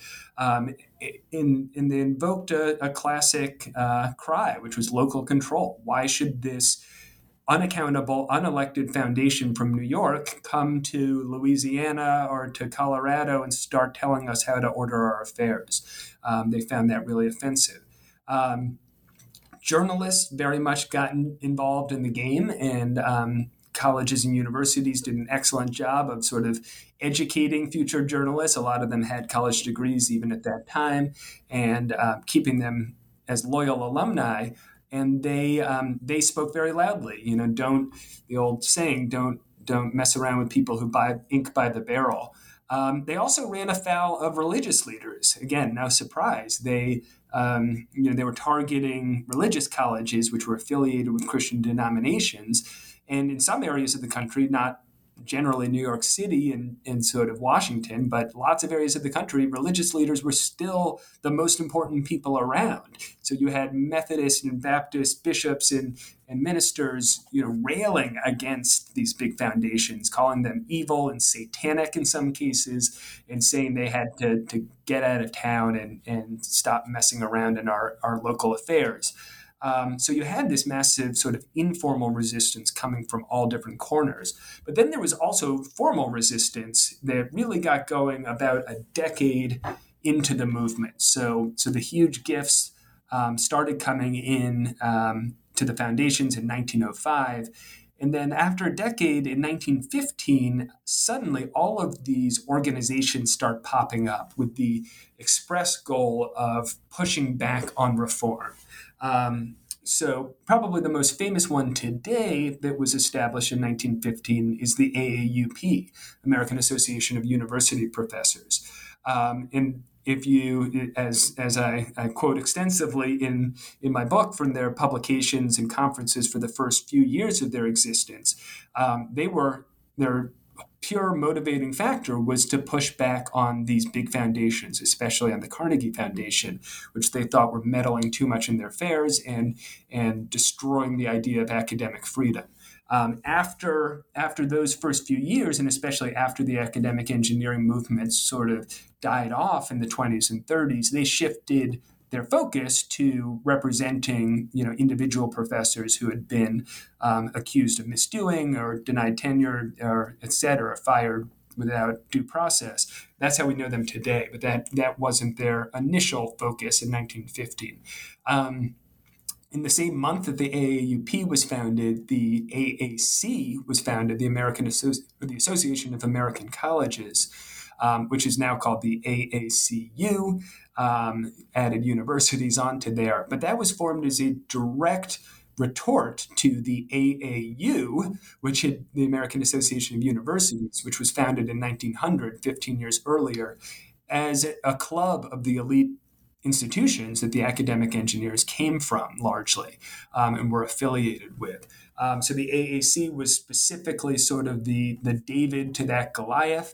And they invoked a classic cry, which was local control. Why should this unaccountable, unelected foundation from New York come to Louisiana or to Colorado and start telling us how to order our affairs? They found that really offensive. Journalists very much got involved in the game, and colleges and universities did an excellent job of sort of educating future journalists. A lot of them had college degrees even at that time, and keeping them as loyal alumni. And they spoke very loudly. The old saying, don't mess around with people who buy ink by the barrel. They also ran afoul of religious leaders. Again, no surprise. They were targeting religious colleges which were affiliated with Christian denominations, and in some areas of the country, not generally New York City and sort of Washington, but lots of areas of the country, religious leaders were still the most important people around. So you had Methodist and Baptist bishops and ministers, railing against these big foundations, calling them evil and satanic in some cases, and saying they had to get out of town and stop messing around in our local affairs. So you had this massive sort of informal resistance coming from all different corners. But then there was also formal resistance that really got going about a decade into the movement. So the huge gifts started coming in to the foundations in 1905. And then after a decade, in 1915, suddenly all of these organizations start popping up with the express goal of pushing back on reform. So probably the most famous one today that was established in 1915 is the AAUP, American Association of University Professors. And if you, as I quote extensively in my book from their publications and conferences for the first few years of their existence, their pure motivating factor was to push back on these big foundations, especially on the Carnegie Foundation, which they thought were meddling too much in their affairs and destroying the idea of academic freedom. After those first few years, and especially after the academic engineering movement sort of died off in the 20s and 30s, they shifted their focus to representing, individual professors who had been accused of misdoing or denied tenure or et cetera, fired without due process. That's how we know them today, but that wasn't their initial focus in 1915. In the same month that the AAUP was founded, the AAC was founded, the Association of American Colleges, which is now called the AACU, added universities onto there. But that was formed as a direct retort to the AAU, which had the American Association of Universities, which was founded in 1900, 15 years earlier, as a club of the elite institutions that the academic engineers came from largely and were affiliated with. So the AAC was specifically sort of the David to that Goliath.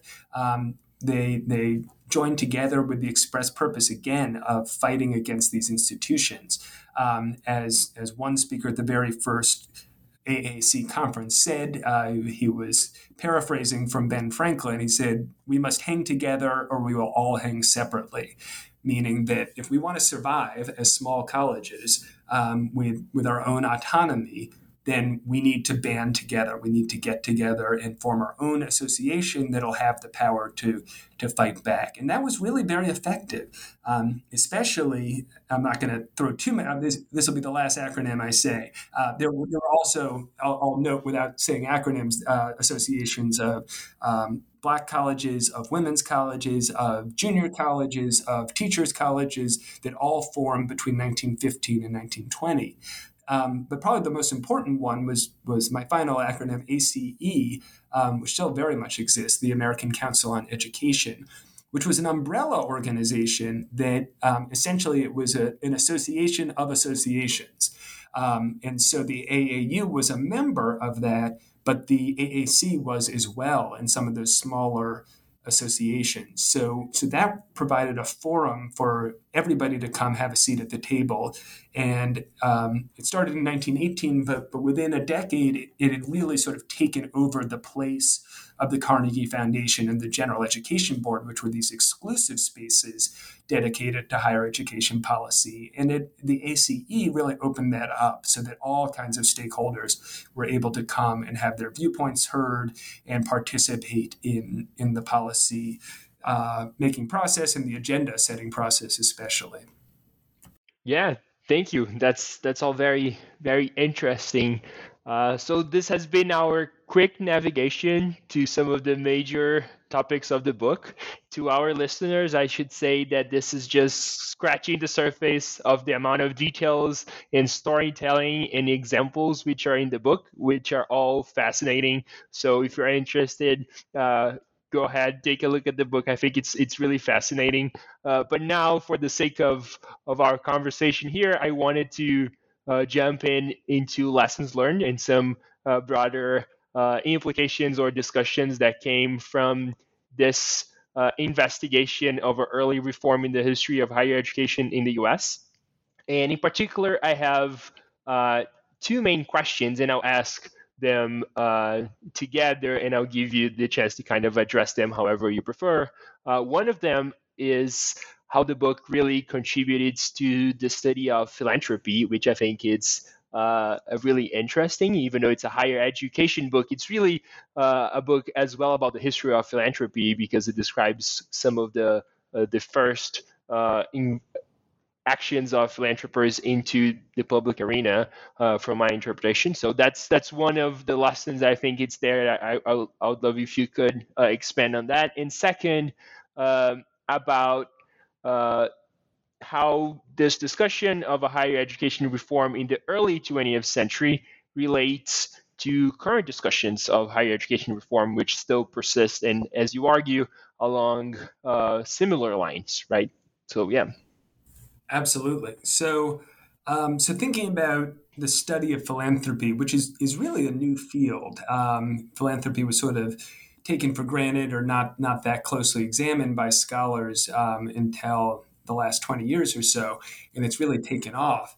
They joined together with the express purpose, again, of fighting against these institutions. As one speaker at the very first AAC conference said, he was paraphrasing from Ben Franklin. He said, "We must hang together or we will all hang separately," meaning that if we want to survive as small colleges with our own autonomy, then we need to band together. We need to get together and form our own association that'll have the power to fight back. And that was really very effective, especially, I'm not going to throw too many, this will be the last acronym I say. There were also, I'll note without saying acronyms, associations of Black colleges, of women's colleges, of junior colleges, of teachers' colleges that all formed between 1915 and 1920. But probably the most important one was my final acronym, ACE, which still very much exists, the American Council on Education, which was an umbrella organization that essentially it was an association of associations. And so the AAU was a member of that, but the AAC was as well, and some of those smaller associations. So that provided a forum for everybody to come have a seat at the table. And it started in 1918, but within a decade, it had really sort of taken over the place of the Carnegie Foundation and the General Education Board, which were these exclusive spaces dedicated to higher education policy. And the ACE really opened that up so that all kinds of stakeholders were able to come and have their viewpoints heard and participate in the policy making process and the agenda setting process especially. Yeah, thank you. That's all very, very interesting. So this has been our quick navigation to some of the major topics of the book. To our listeners, I should say that this is just scratching the surface of the amount of details and storytelling and examples which are in the book, which are all fascinating. So if you're interested, go ahead, take a look at the book. I think it's really fascinating. But now, for the sake of our conversation here, I wanted to jump into lessons learned and some broader implications or discussions that came from this investigation of early reform in the history of higher education in the U.S. And in particular, I have two main questions, and I'll ask them together, and I'll give you the chance to kind of address them however you prefer. One of them is how the book really contributed to the study of philanthropy, which I think is really interesting. Even though it's a higher education book, it's really a book as well about the history of philanthropy, because it describes some of the first actions of philanthropists into the public arena, from my interpretation. So that's one of the lessons I think it's there. I would love if you could expand on that. And second, about how this discussion of a higher education reform in the early 20th century relates to current discussions of higher education reform, which still persist and, as you argue, along similar lines, right? So, yeah. Absolutely. So thinking about the study of philanthropy, which is really a new field. Philanthropy was sort of taken for granted or not that closely examined by scholars until the last 20 years or so, and it's really taken off.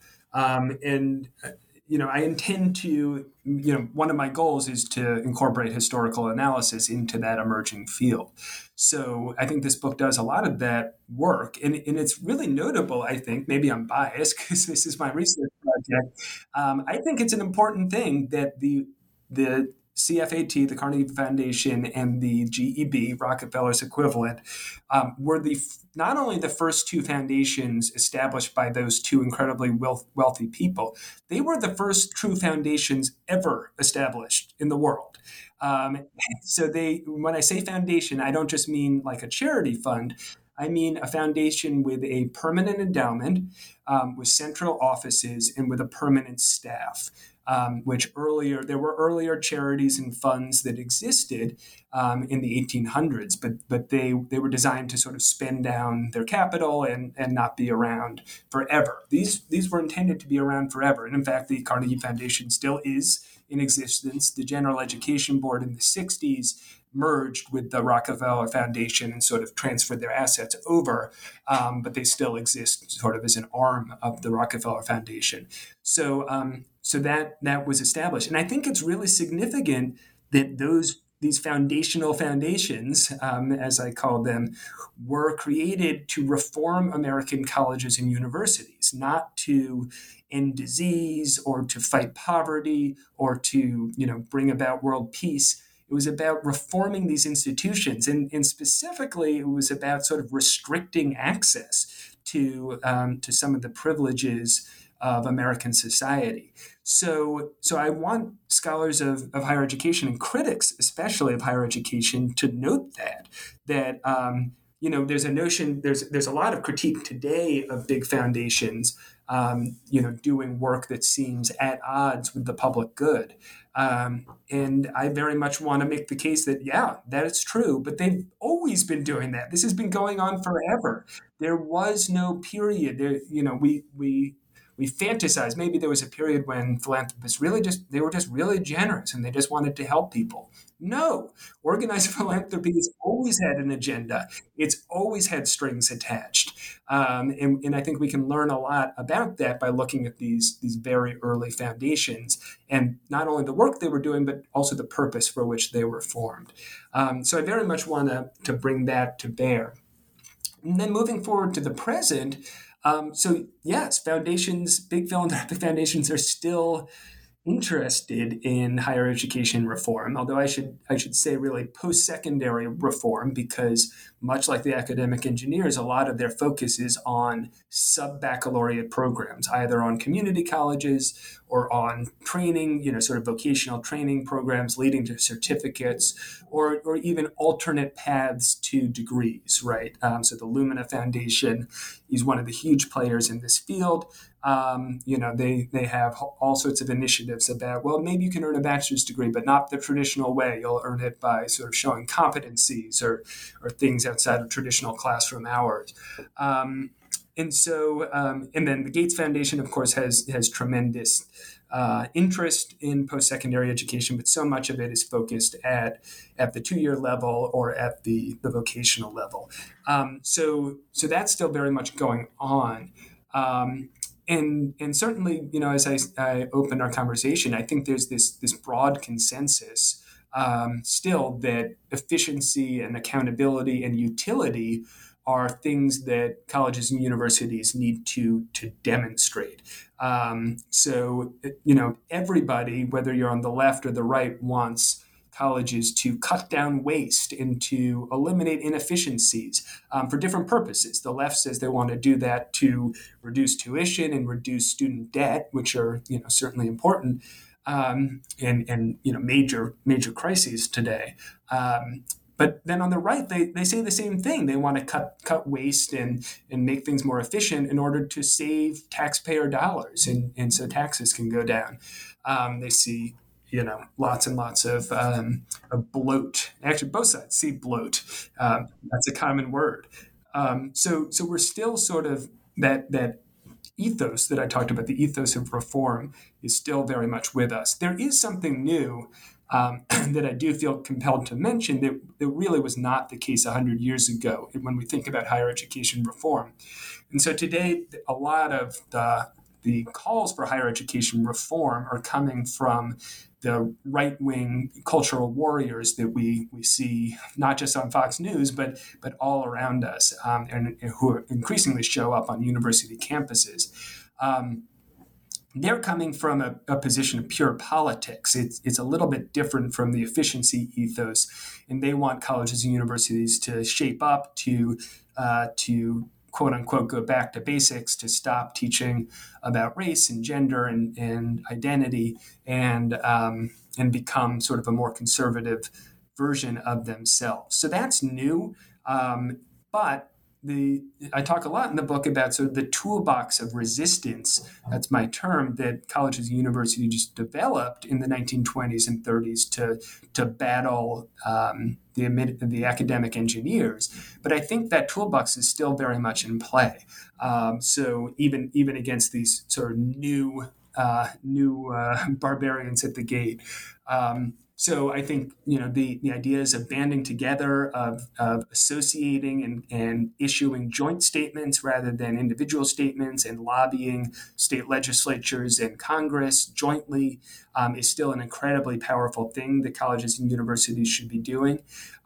I intend to, one of my goals is to incorporate historical analysis into that emerging field. So I think this book does a lot of that work, and it's really notable, I think. Maybe I'm biased because this is my research project. I think it's an important thing that the CFAT, the Carnegie Foundation, and the GEB, Rockefeller's equivalent, were not only the first two foundations established by those two incredibly wealthy people, they were the first true foundations ever established in the world. So when I say foundation, I don't just mean like a charity fund. I mean a foundation with a permanent endowment, with central offices, and with a permanent staff. Which there were earlier charities and funds that existed in the 1800s, but they were designed to sort of spend down their capital and not be around forever. These were intended to be around forever. And in fact, the Carnegie Foundation still is in existence. The General Education Board in the 60s merged with the Rockefeller Foundation and sort of transferred their assets over, but they still exist sort of as an arm of the Rockefeller Foundation. So that was established. And I think it's really significant that these foundational foundations, as I call them, were created to reform American colleges and universities, not to end disease or to fight poverty or to bring about world peace. It was about reforming these institutions, and specifically, it was about sort of restricting access to some of the privileges of American society. So I want scholars of higher education and critics, especially of higher education, to note that there's a notion, there's a lot of critique today of big foundations, doing work that seems at odds with the public good. And I very much want to make the case that, that is true, but they've always been doing that. This has been going on forever. There was no period there. fantasize. Maybe there was a period when philanthropists they were just really generous and they just wanted to help people. No, organized philanthropy has always had an agenda. It's always had strings attached. And I think we can learn a lot about that by looking at these very early foundations and not only the work they were doing, but also the purpose for which they were formed. So I very much want to bring that to bear. And then moving forward to the present, so yes, foundations, big philanthropic foundations are still interested in higher education reform, although I should say really post-secondary reform, because much like the academic engineers, a lot of their focus is on sub-baccalaureate programs, either on community colleges or on training, sort of vocational training programs leading to certificates, or even alternate paths to degrees, right? So the Lumina Foundation is one of the huge players in this field. They have all sorts of initiatives about, well, maybe you can earn a bachelor's degree, but not the traditional way. You'll earn it by sort of showing competencies or things outside of traditional classroom hours. And then the Gates Foundation, of course, has tremendous interest in post-secondary education, but so much of it is focused at the 2-year level or at the vocational level. So that's still very much going on. And certainly, as I opened our conversation, I think there's this broad consensus still that efficiency and accountability and utility are things that colleges and universities need to demonstrate. So everybody, whether you're on the left or the right, wants colleges to cut down waste and to eliminate inefficiencies for different purposes. The left says they want to do that to reduce tuition and reduce student debt, which are certainly important and major crises today. But then on the right, they say the same thing. They want to cut waste and make things more efficient in order to save taxpayer dollars, and so taxes can go down. They see lots and lots of bloat. Actually, both sides see bloat. That's a common word. So we're still sort of that ethos that I talked about, the ethos of reform, is still very much with us. There is something new that I do feel compelled to mention that really was not the case 100 years ago when we think about higher education reform. And so today, a lot of the calls for higher education reform are coming from the right-wing cultural warriors that we see not just on Fox News, but all around us, and who increasingly show up on university campuses. They're coming from a position of pure politics. It's a little bit different from the efficiency ethos, and they want colleges and universities to shape up to quote unquote go back to basics, to stop teaching about race and gender and identity, and become sort of a more conservative version of themselves. So that's new, but I talk a lot in the book about sort of the toolbox of resistance, that's my term, that colleges and universities just developed in the 1920s and 30s to battle the academic engineers. But I think that toolbox is still very much in play. So even against these sort of new barbarians at the gate. So I think, the ideas of banding together, of associating and issuing joint statements rather than individual statements, and lobbying state legislatures and Congress jointly is still an incredibly powerful thing that colleges and universities should be doing.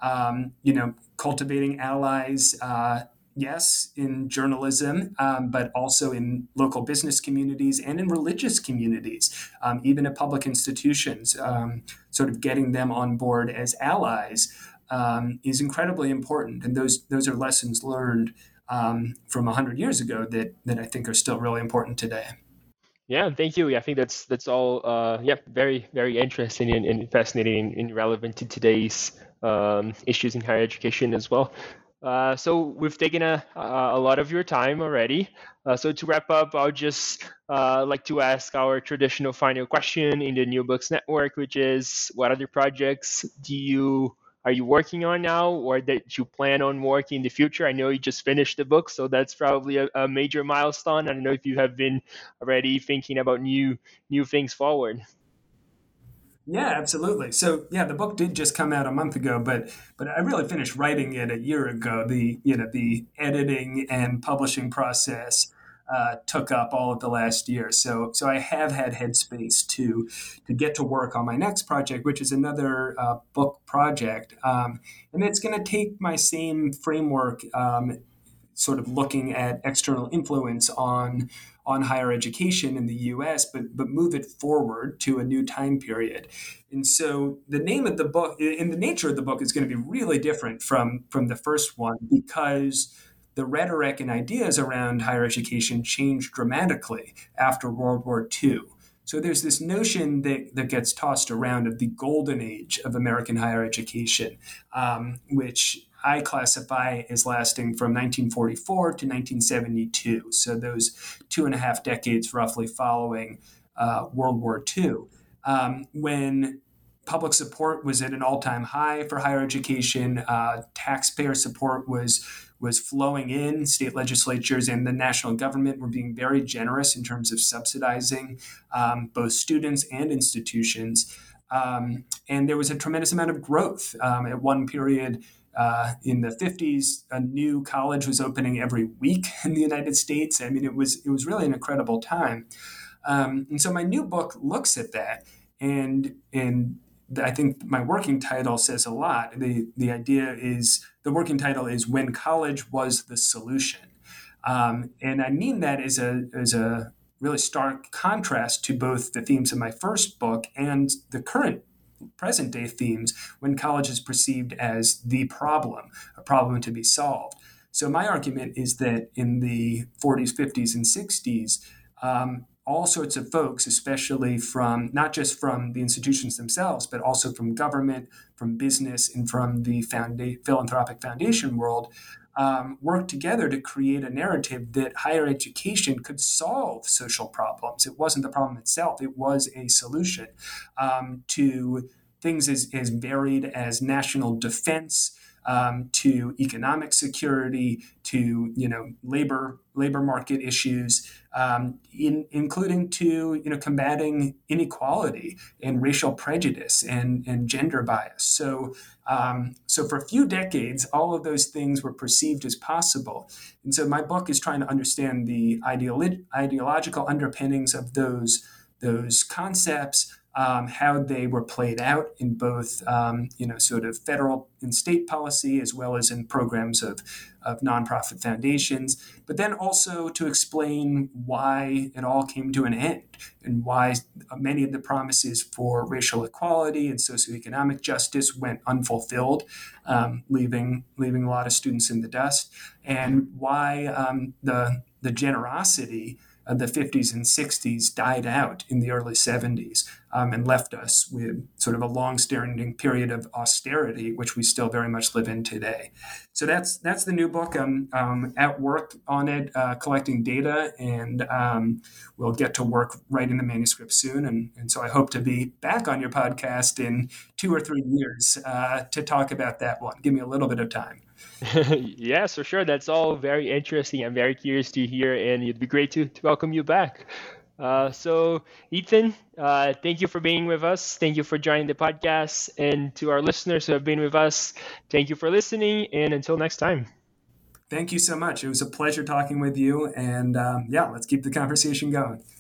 Cultivating allies, yes, in journalism, but also in local business communities and in religious communities, even at public institutions. Sort of getting them on board as allies is incredibly important. And those are lessons learned from 100 years ago that I think are still really important today. Yeah, thank you. I think that's all. Very, very interesting and fascinating and relevant to today's issues in higher education as well. So we've taken a lot of your time already. So to wrap up, I'll just like to ask our traditional final question in the New Books Network, which is, what other projects do you are you working on now, or that you plan on working in the future? I know you just finished the book, so that's probably a major milestone. I don't know if you have been already thinking about new things forward. Yeah, absolutely. So yeah, the book did just come out a month ago, but I really finished writing it a year ago. The editing and publishing process took up all of the last year. So I have had headspace to get to work on my next project, which is another book project, and it's going to take my same framework. Sort of looking at external influence on higher education in the U.S., but move it forward to a new time period. And so the name of the book and the nature of the book is going to be really different from the first one, because the rhetoric and ideas around higher education changed dramatically after World War II. So there's this notion that gets tossed around of the golden age of American higher education, which I classify as lasting from 1944 to 1972. So those 2.5 decades roughly following World War II, when public support was at an all-time high for higher education. Taxpayer support was flowing in. State legislatures and the national government were being very generous in terms of subsidizing both students and institutions. And there was a tremendous amount of growth. At one period in the 50s, a new college was opening every week in the United States. I mean, it was really an incredible time. And so my new book looks at that, and I think my working title says a lot. The idea is, the working title is When College Was the Solution. And I mean that as a really stark contrast to both the themes of my first book and the current present day themes, when college is perceived as the problem, a problem to be solved. So my argument is that in the 40s, 50s, and 60s, all sorts of folks, especially from not just from the institutions themselves, but also from government, from business, and from the philanthropic foundation world, worked together to create a narrative that higher education could solve social problems. It wasn't the problem itself; it was a solution to things as varied as national defense, to economic security, to labor market issues, including to combating inequality and racial prejudice and gender bias. So for a few decades, all of those things were perceived as possible. And so my book is trying to understand the ideological underpinnings of those concepts, how they were played out in both, sort of federal and state policy, as well as in programs of nonprofit foundations, but then also to explain why it all came to an end and why many of the promises for racial equality and socioeconomic justice went unfulfilled, leaving a lot of students in the dust, and why the generosity of the 50s and 60s died out in the early 70s, and left us with sort of a long-standing period of austerity, which we still very much live in today. So that's the new book. I'm at work on it, collecting data, and we'll get to work writing the manuscript soon. And so I hope to be back on your podcast in 2 or 3 years to talk about that one. Give me a little bit of time. Yes, for sure. That's all very interesting. I'm very curious to hear, and it'd be great to welcome you back. So, Ethan, thank you for being with us. Thank you for joining the podcast. And to our listeners who have been with us, thank you for listening. And until next time. Thank you so much. It was a pleasure talking with you. And let's keep the conversation going.